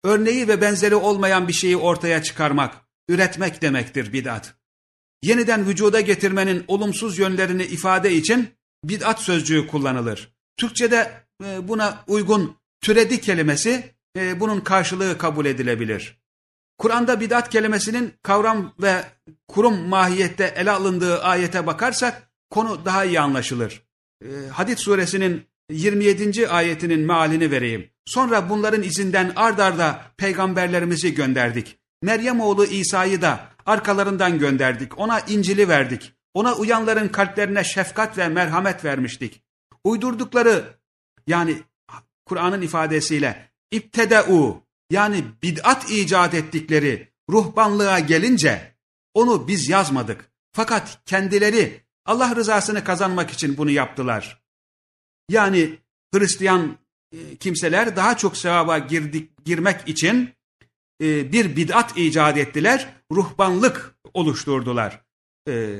örneği ve benzeri olmayan bir şeyi ortaya çıkarmak, üretmek demektir bid'at. Yeniden vücuda getirmenin olumsuz yönlerini ifade için bid'at sözcüğü kullanılır. Türkçe'de buna uygun türedi kelimesi bunun karşılığı kabul edilebilir. Kur'an'da bid'at kelimesinin kavram ve kurum mahiyette ele alındığı ayete bakarsak konu daha iyi anlaşılır. Hadid suresinin yirmi yedinci ayetinin mealini vereyim. Sonra bunların izinden ard arda peygamberlerimizi gönderdik. Meryem oğlu İsa'yı da arkalarından gönderdik. Ona İncil'i verdik. Ona uyanların kalplerine şefkat ve merhamet vermiştik. Uydurdukları, yani Kur'an'ın ifadesiyle İbteda'u, yani bid'at icat ettikleri ruhbanlığa gelince onu biz yazmadık. Fakat kendileri Allah rızasını kazanmak için bunu yaptılar. Yani Hristiyan kimseler daha çok sevaba girdik, girmek için bir bid'at icat ettiler, ruhbanlık oluşturdular. E,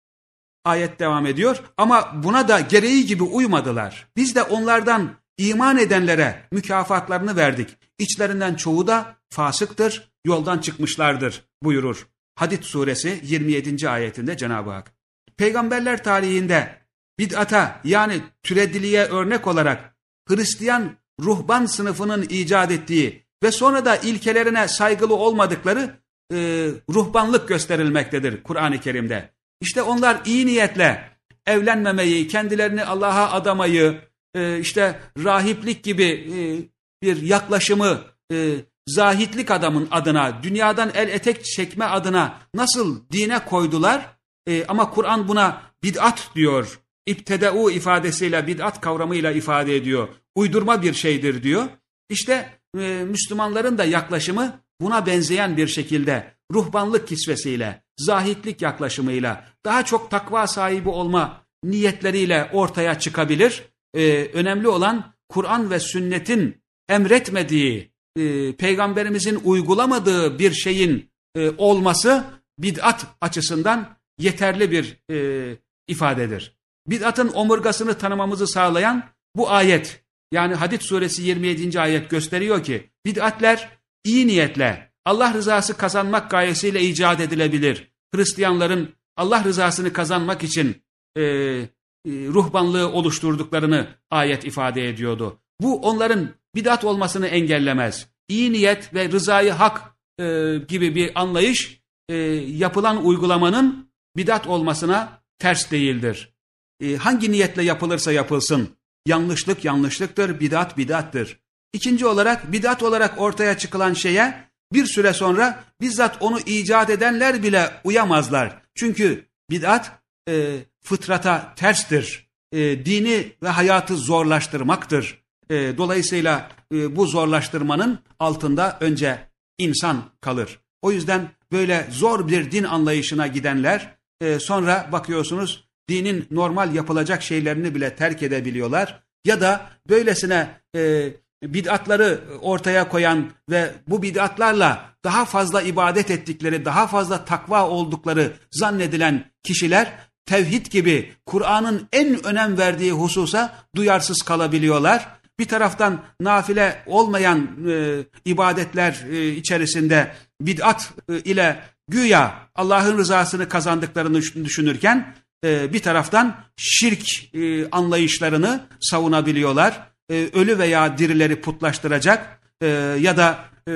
ayet devam ediyor ama buna da gereği gibi uymadılar. Biz de onlardan iman edenlere mükafatlarını verdik. İçlerinden çoğu da fasıktır, yoldan çıkmışlardır buyurur. Hadid suresi yirmi yedinci ayetinde Cenab-ı Hak. Peygamberler tarihinde bid'ata, yani türediliğe örnek olarak Hristiyan ruhban sınıfının icat ettiği ve sonra da ilkelerine saygılı olmadıkları e, ruhbanlık gösterilmektedir Kur'an-ı Kerim'de. İşte onlar iyi niyetle evlenmemeyi, kendilerini Allah'a adamayı, e, işte rahiplik gibi e, bir yaklaşımı e, zahitlik adamın adına, dünyadan el etek çekme adına nasıl dine koydular? E, ama Kur'an buna bid'at diyor. İbteda'u ifadesiyle, bid'at kavramıyla ifade ediyor. Uydurma bir şeydir diyor. İşte e, Müslümanların da yaklaşımı buna benzeyen bir şekilde ruhbanlık kisvesiyle, zahitlik yaklaşımıyla, daha çok takva sahibi olma niyetleriyle ortaya çıkabilir. E, önemli olan Kur'an ve sünnetin emretmediği, e, peygamberimizin uygulamadığı bir şeyin e, olması bid'at açısından yeterli bir e, ifadedir. Bid'atın omurgasını tanımamızı sağlayan bu ayet, yani Hadid suresi yirmi yedinci ayet gösteriyor ki bid'atler iyi niyetle Allah rızası kazanmak gayesiyle icat edilebilir. Hristiyanların Allah rızasını kazanmak için e, e, ruhbanlığı oluşturduklarını ayet ifade ediyordu. Bu onların bid'at olmasını engellemez. İyi niyet ve rızayı hak e, gibi bir anlayış e, yapılan uygulamanın bid'at olmasına ters değildir. E, hangi niyetle yapılırsa yapılsın, yanlışlık yanlışlıktır, bid'at bid'attır. İkinci olarak bid'at olarak ortaya çıkılan şeye bir süre sonra bizzat onu icat edenler bile uyamazlar. Çünkü bid'at e, fıtrata terstir. E, dini ve hayatı zorlaştırmaktır. E, dolayısıyla e, bu zorlaştırmanın altında önce insan kalır. O yüzden böyle zor bir din anlayışına gidenler e, sonra bakıyorsunuz dinin normal yapılacak şeylerini bile terk edebiliyorlar. Ya da böylesine e, bid'atları ortaya koyan ve bu bid'atlarla daha fazla ibadet ettikleri, daha fazla takva oldukları zannedilen kişiler tevhid gibi Kur'an'ın en önem verdiği hususa duyarsız kalabiliyorlar. Bir taraftan nafile olmayan e, ibadetler e, içerisinde bid'at e, ile güya Allah'ın rızasını kazandıklarını düşünürken e, bir taraftan şirk e, anlayışlarını savunabiliyorlar. E, ölü veya dirileri putlaştıracak e, ya da e,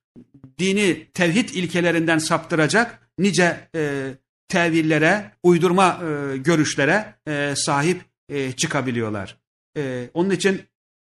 dini tevhid ilkelerinden saptıracak nice e, tevillere, uydurma e, görüşlere e, sahip e, çıkabiliyorlar. E, onun için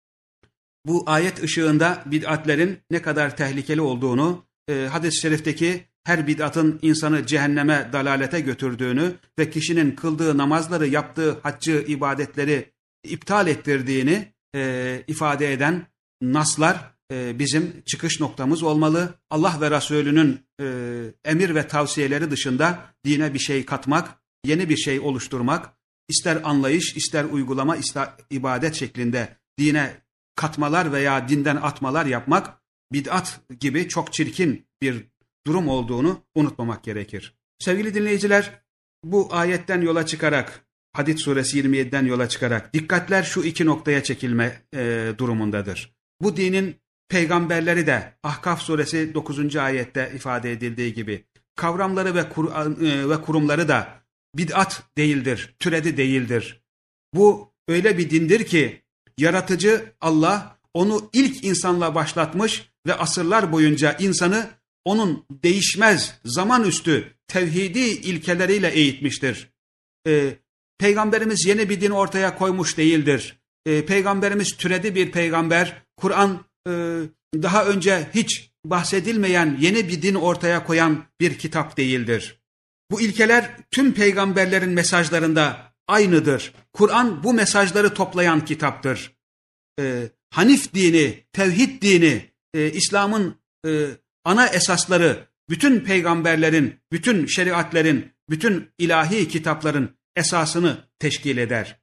bu ayet ışığında bid'atlerin ne kadar tehlikeli olduğunu, e, hadis-i şerifteki her bid'atın insanı cehenneme, dalalete götürdüğünü ve kişinin kıldığı namazları, yaptığı haccı, ibadetleri iptal ettirdiğini e, ifade eden naslar e, bizim çıkış noktamız olmalı. Allah ve Resulünün e, emir ve tavsiyeleri dışında dine bir şey katmak, yeni bir şey oluşturmak, ister anlayış, ister uygulama, ister ibadet şeklinde dine katmalar veya dinden atmalar yapmak bid'at gibi çok çirkin bir durum olduğunu unutmamak gerekir. Sevgili dinleyiciler, bu ayetten yola çıkarak, Hadid suresi yirmi yediden yola çıkarak dikkatler şu iki noktaya çekilme e, durumundadır. Bu dinin peygamberleri de Ahkaf suresi dokuzuncu ayette ifade edildiği gibi kavramları ve, kur, e, ve kurumları da bid'at değildir, türedi değildir. Bu öyle bir dindir ki yaratıcı Allah onu ilk insanla başlatmış ve asırlar boyunca insanı onun değişmez, zaman üstü tevhidi ilkeleriyle eğitmiştir. Ee, Peygamberimiz yeni bir din ortaya koymuş değildir. Ee, Peygamberimiz türedi bir peygamber. Kur'an e, daha önce hiç bahsedilmeyen yeni bir din ortaya koyan bir kitap değildir. Bu ilkeler tüm peygamberlerin mesajlarında aynıdır. Kur'an bu mesajları toplayan kitaptır. Ee, Hanif dini, tevhid dini, e, İslam'ın e, ana esasları, bütün peygamberlerin, bütün şeriatlerin, bütün ilahi kitapların esasını teşkil eder.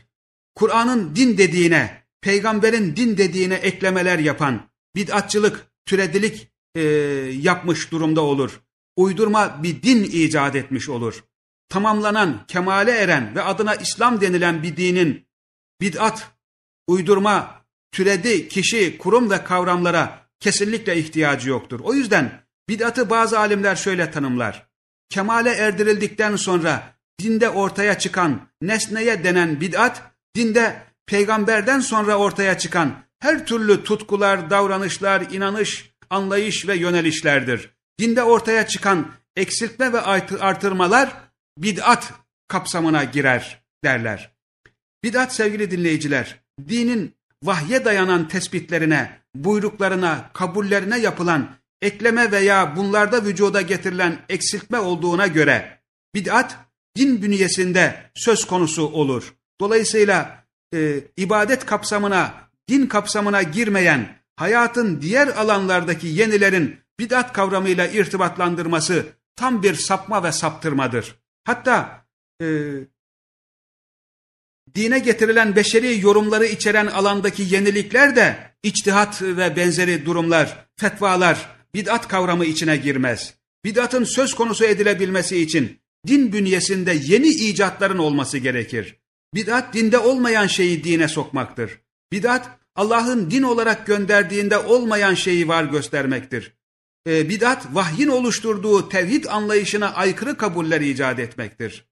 Kur'an'ın din dediğine, peygamberin din dediğine eklemeler yapan, bid'atçılık, türedilik e, yapmış durumda olur. Uydurma bir din icat etmiş olur. Tamamlanan, kemale eren ve adına İslam denilen bir dinin bid'at, uydurma, türedi, kişi, kurum ve kavramlara kesinlikle ihtiyacı yoktur. O yüzden bid'atı bazı alimler şöyle tanımlar. Kemale erdirildikten sonra dinde ortaya çıkan nesneye denen bid'at, dinde peygamberden sonra ortaya çıkan her türlü tutkular, davranışlar, inanış, anlayış ve yönelişlerdir. Dinde ortaya çıkan eksiltme ve artırmalar bid'at kapsamına girer derler. Bid'at sevgili dinleyiciler, dinin vahye dayanan tespitlerine, buyruklarına, kabullerine yapılan ekleme veya bunlarda vücuda getirilen eksiltme olduğuna göre bid'at din bünyesinde söz konusu olur. Dolayısıyla e, ibadet kapsamına, din kapsamına girmeyen hayatın diğer alanlardaki yenilerin bid'at kavramıyla irtibatlandırması tam bir sapma ve saptırmadır. Hatta e, dine getirilen beşeri yorumları içeren alandaki yenilikler de içtihat ve benzeri durumlar, fetvalar bid'at kavramı içine girmez. Bid'atın söz konusu edilebilmesi için din bünyesinde yeni icatların olması gerekir. Bid'at dinde olmayan şeyi dine sokmaktır. Bid'at Allah'ın din olarak gönderdiğinde olmayan şeyi var göstermektir. E, bid'at vahyin oluşturduğu tevhid anlayışına aykırı kabuller icat etmektir.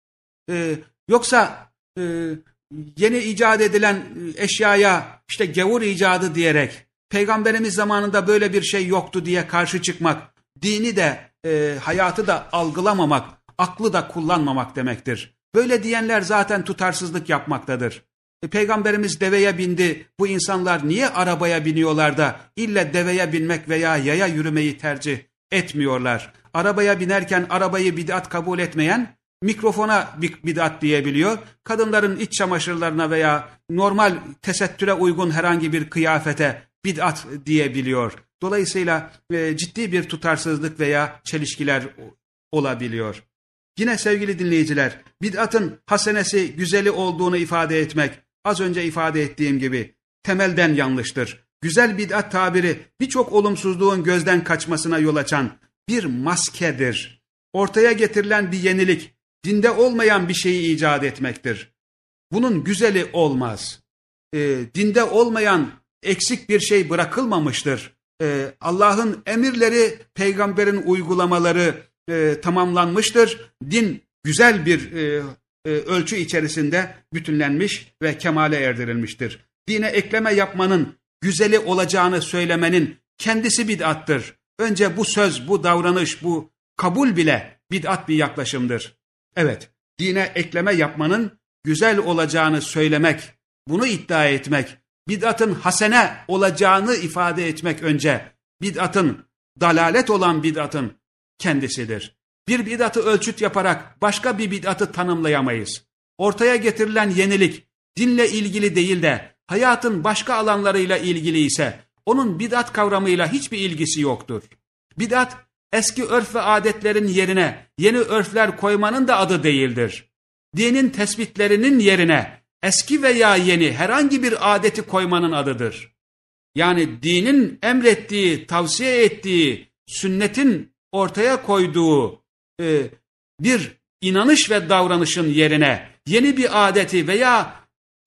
E, yoksa e, yeni icat edilen eşyaya işte gavur icadı diyerek Peygamberimiz zamanında böyle bir şey yoktu diye karşı çıkmak, dini de e, hayatı da algılamamak, aklı da kullanmamak demektir. Böyle diyenler zaten tutarsızlık yapmaktadır. E, Peygamberimiz deveye bindi, bu insanlar niye arabaya biniyorlar da illa deveye binmek veya yaya yürümeyi tercih etmiyorlar? Arabaya binerken arabayı bid'at kabul etmeyen mikrofona bid'at diyebiliyor. Kadınların iç çamaşırlarına veya normal tesettüre uygun herhangi bir kıyafete bid'at diyebiliyor. Dolayısıyla e, ciddi bir tutarsızlık veya çelişkiler olabiliyor. Yine sevgili dinleyiciler, bid'atın hasenesi, güzeli olduğunu ifade etmek, az önce ifade ettiğim gibi temelden yanlıştır. Güzel bid'at tabiri birçok olumsuzluğun gözden kaçmasına yol açan bir maskedir. Ortaya getirilen bir yenilik, dinde olmayan bir şeyi icat etmektir. Bunun güzeli olmaz. E, dinde olmayan eksik bir şey bırakılmamıştır. E, Allah'ın emirleri, peygamberin uygulamaları e, tamamlanmıştır. Din güzel bir e, e, ölçü içerisinde bütünlenmiş ve kemale erdirilmiştir. Dine ekleme yapmanın, güzeli olacağını söylemenin kendisi bid'attır. Önce bu söz, bu davranış, bu kabul bile bid'at bir yaklaşımdır. Evet, dine ekleme yapmanın güzel olacağını söylemek, bunu iddia etmek, bid'atın hasene olacağını ifade etmek önce, bid'atın, dalalet olan bid'atın kendisidir. Bir bid'atı ölçüt yaparak başka bir bid'atı tanımlayamayız. Ortaya getirilen yenilik, dinle ilgili değil de hayatın başka alanlarıyla ilgili ise, onun bid'at kavramıyla hiçbir ilgisi yoktur. Bid'at, eski örf ve adetlerin yerine yeni örfler koymanın da adı değildir. Dinin tespitlerinin yerine eski veya yeni herhangi bir adeti koymanın adıdır. Yani dinin emrettiği, tavsiye ettiği, sünnetin ortaya koyduğu e, bir inanış ve davranışın yerine yeni bir adeti veya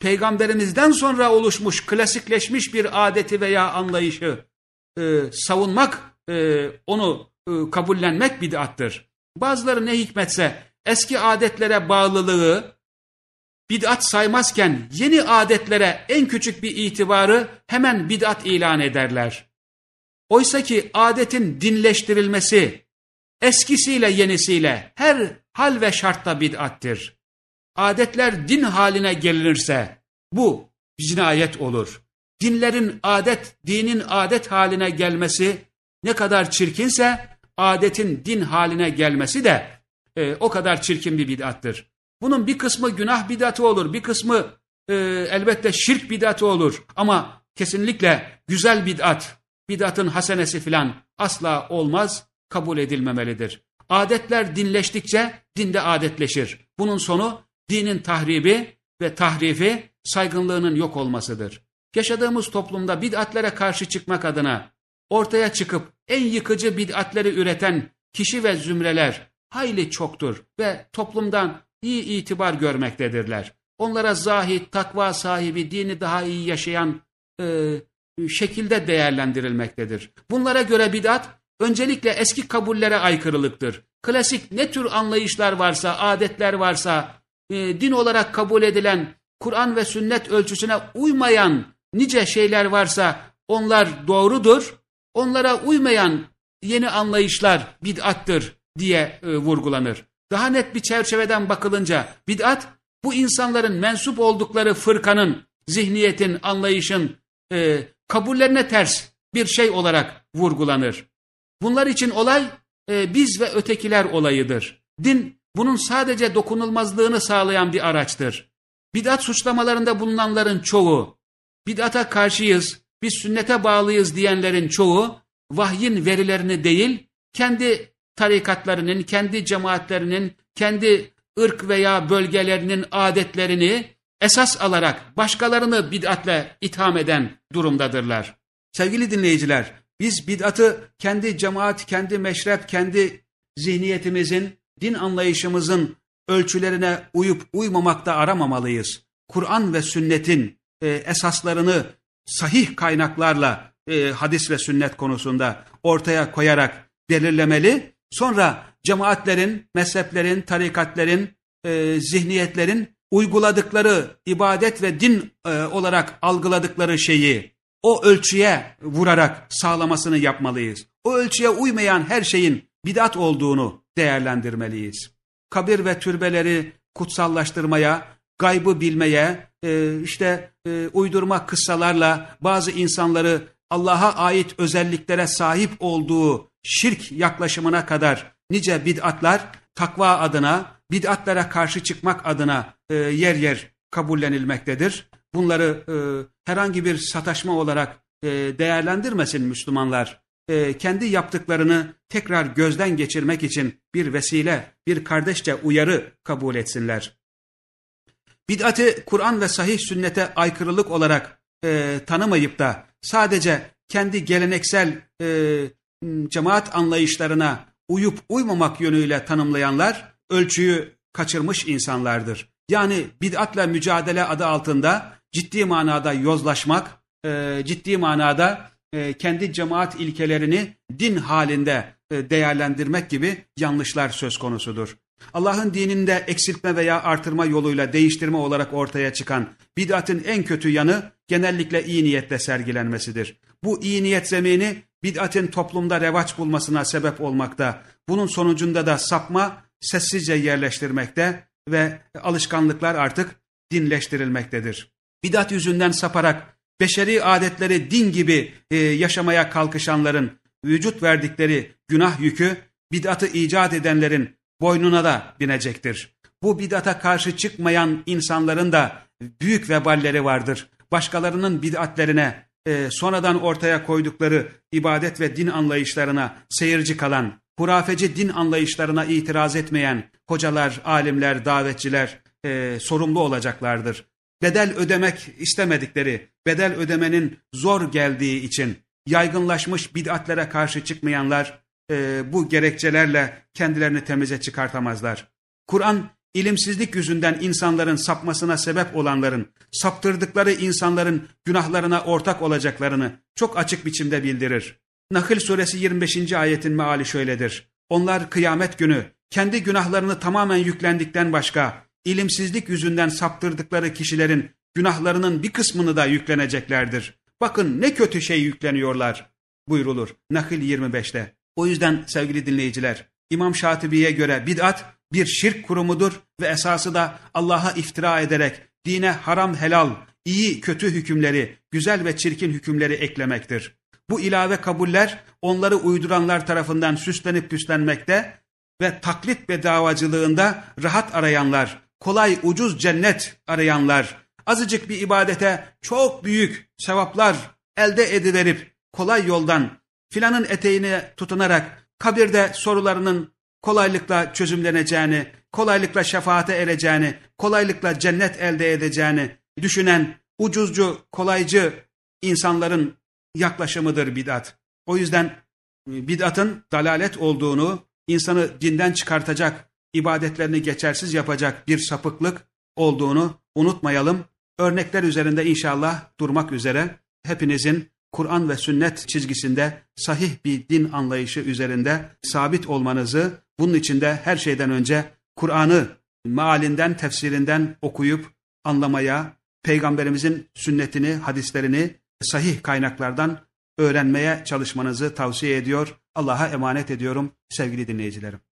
peygamberimizden sonra oluşmuş, klasikleşmiş bir adeti veya anlayışı e, savunmak, e, onu e, kabullenmek bid'attır. Bazıları ne hikmetse eski adetlere bağlılığı bid'at saymazken yeni adetlere en küçük bir itibarı hemen bid'at ilan ederler. Oysa ki adetin dinleştirilmesi eskisiyle yenisiyle her hal ve şartta bid'attir. Adetler din haline gelinirse bu cinayet olur. Dinlerin adet, dinin adet haline gelmesi ne kadar çirkinse adetin din haline gelmesi de e, o kadar çirkin bir bid'attır. Bunun bir kısmı günah bid'atı olur, bir kısmı e, elbette şirk bid'atı olur ama kesinlikle güzel bid'at, bid'atın hasenesi filan asla olmaz, kabul edilmemelidir. Adetler dinleştikçe dinde adetleşir. Bunun sonu dinin tahribi ve tahrifi, saygınlığının yok olmasıdır. Yaşadığımız toplumda bid'atlere karşı çıkmak adına ortaya çıkıp en yıkıcı bid'atleri üreten kişi ve zümreler hayli çoktur ve toplumdan iyi itibar görmektedirler. Onlara zahid, takva sahibi, dini daha iyi yaşayan e, şekilde değerlendirilmektedir. Bunlara göre bid'at öncelikle eski kabullere aykırılıktır. Klasik ne tür anlayışlar varsa, adetler varsa, e, din olarak kabul edilen Kur'an ve sünnet ölçüsüne uymayan nice şeyler varsa onlar doğrudur. Onlara uymayan yeni anlayışlar bid'attır diye e, vurgulanır. Daha net bir çerçeveden bakılınca bid'at bu insanların mensup oldukları fırkanın, zihniyetin, anlayışın e, kabullerine ters bir şey olarak vurgulanır. Bunlar için olay e, biz ve ötekiler olayıdır. Din bunun sadece dokunulmazlığını sağlayan bir araçtır. Bid'at suçlamalarında bulunanların çoğu, bid'ata karşıyız, biz sünnete bağlıyız diyenlerin çoğu, vahyin verilerini değil, kendi tarikatlarının, kendi cemaatlerinin, kendi ırk veya bölgelerinin adetlerini esas alarak başkalarını bid'atle itham eden durumdadırlar. Sevgili dinleyiciler, biz bid'atı kendi cemaat, kendi meşrep, kendi zihniyetimizin, din anlayışımızın ölçülerine uyup uymamakta aramamalıyız. Kur'an ve sünnetin e, esaslarını sahih kaynaklarla e, hadis ve sünnet konusunda ortaya koyarak belirlemeli. Sonra cemaatlerin, mezheplerin, tarikatlerin, e, zihniyetlerin uyguladıkları ibadet ve din e, olarak algıladıkları şeyi o ölçüye vurarak sağlamasını yapmalıyız. O ölçüye uymayan her şeyin bid'at olduğunu değerlendirmeliyiz. Kabir ve türbeleri kutsallaştırmaya, gaybı bilmeye, e, işte e, uydurma kıssalarla bazı insanları Allah'a ait özelliklere sahip olduğu şirk yaklaşımına kadar nice bid'atlar takva adına, bid'atlara karşı çıkmak adına e, yer yer kabullenilmektedir. Bunları e, herhangi bir sataşma olarak e, değerlendirmesin Müslümanlar. E, kendi yaptıklarını tekrar gözden geçirmek için bir vesile, bir kardeşçe uyarı kabul etsinler. Bid'atı Kur'an ve sahih sünnete aykırılık olarak e, tanımayıp da sadece kendi geleneksel e, cemaat anlayışlarına uyup uymamak yönüyle tanımlayanlar ölçüyü kaçırmış insanlardır. Yani bid'atla mücadele adı altında ciddi manada yozlaşmak, e, ciddi manada e, kendi cemaat ilkelerini din halinde e, değerlendirmek gibi yanlışlar söz konusudur. Allah'ın dininde eksiltme veya artırma yoluyla değiştirme olarak ortaya çıkan bid'atın en kötü yanı genellikle iyi niyetle sergilenmesidir. Bu iyi niyet zemini bid'atın toplumda revaç bulmasına sebep olmakta. Bunun sonucunda da sapma sessizce yerleştirmekte ve alışkanlıklar artık dinleştirilmektedir. Bid'at yüzünden saparak beşeri adetleri din gibi e, yaşamaya kalkışanların vücut verdikleri günah yükü bid'atı icat edenlerin boynuna da binecektir. Bu bid'ata karşı çıkmayan insanların da büyük veballeri vardır. Başkalarının bid'atlerine, e, sonradan ortaya koydukları ibadet ve din anlayışlarına seyirci kalan, hurafeci din anlayışlarına itiraz etmeyen hocalar, alimler, davetçiler e, sorumlu olacaklardır. Bedel ödemek istemedikleri, bedel ödemenin zor geldiği için yaygınlaşmış bid'atlere karşı çıkmayanlar e, bu gerekçelerle kendilerini temize çıkartamazlar. Kur'an ilimsizlik yüzünden insanların sapmasına sebep olanların, saptırdıkları insanların günahlarına ortak olacaklarını çok açık biçimde bildirir. Nahl suresi yirmi beşinci ayetin meali şöyledir. Onlar kıyamet günü kendi günahlarını tamamen yüklendikten başka, ilimsizlik yüzünden saptırdıkları kişilerin günahlarının bir kısmını da yükleneceklerdir. Bakın ne kötü şey yükleniyorlar buyrulur Nahl yirmi beşte. O yüzden sevgili dinleyiciler, İmam Şatibi'ye göre bid'at bir şirk kurumudur ve esası da Allah'a iftira ederek dine haram helal, iyi kötü hükümleri, güzel ve çirkin hükümleri eklemektir. Bu ilave kabuller onları uyduranlar tarafından süslenip püslenmekte ve taklit ve davacılığında rahat arayanlar, kolay ucuz cennet arayanlar, azıcık bir ibadete çok büyük sevaplar elde ediverip kolay yoldan filanın eteğine tutunarak kabirde sorularının kolaylıkla çözümleneceğini, kolaylıkla şefaate ereceğini, kolaylıkla cennet elde edeceğini düşünen ucuzcu, kolaycı insanların yaklaşımıdır bid'at. O yüzden bid'atın dalalet olduğunu, insanı dinden çıkartacak, ibadetlerini geçersiz yapacak bir sapıklık olduğunu unutmayalım. Örnekler üzerinde inşallah durmak üzere hepinizin Kur'an ve sünnet çizgisinde sahih bir din anlayışı üzerinde sabit olmanızı, bunun için de her şeyden önce Kur'an'ı mealinden, tefsirinden okuyup anlamaya, Peygamberimizin sünnetini, hadislerini sahih kaynaklardan öğrenmeye çalışmanızı tavsiye ediyor. Allah'a emanet ediyorum sevgili dinleyicilerim.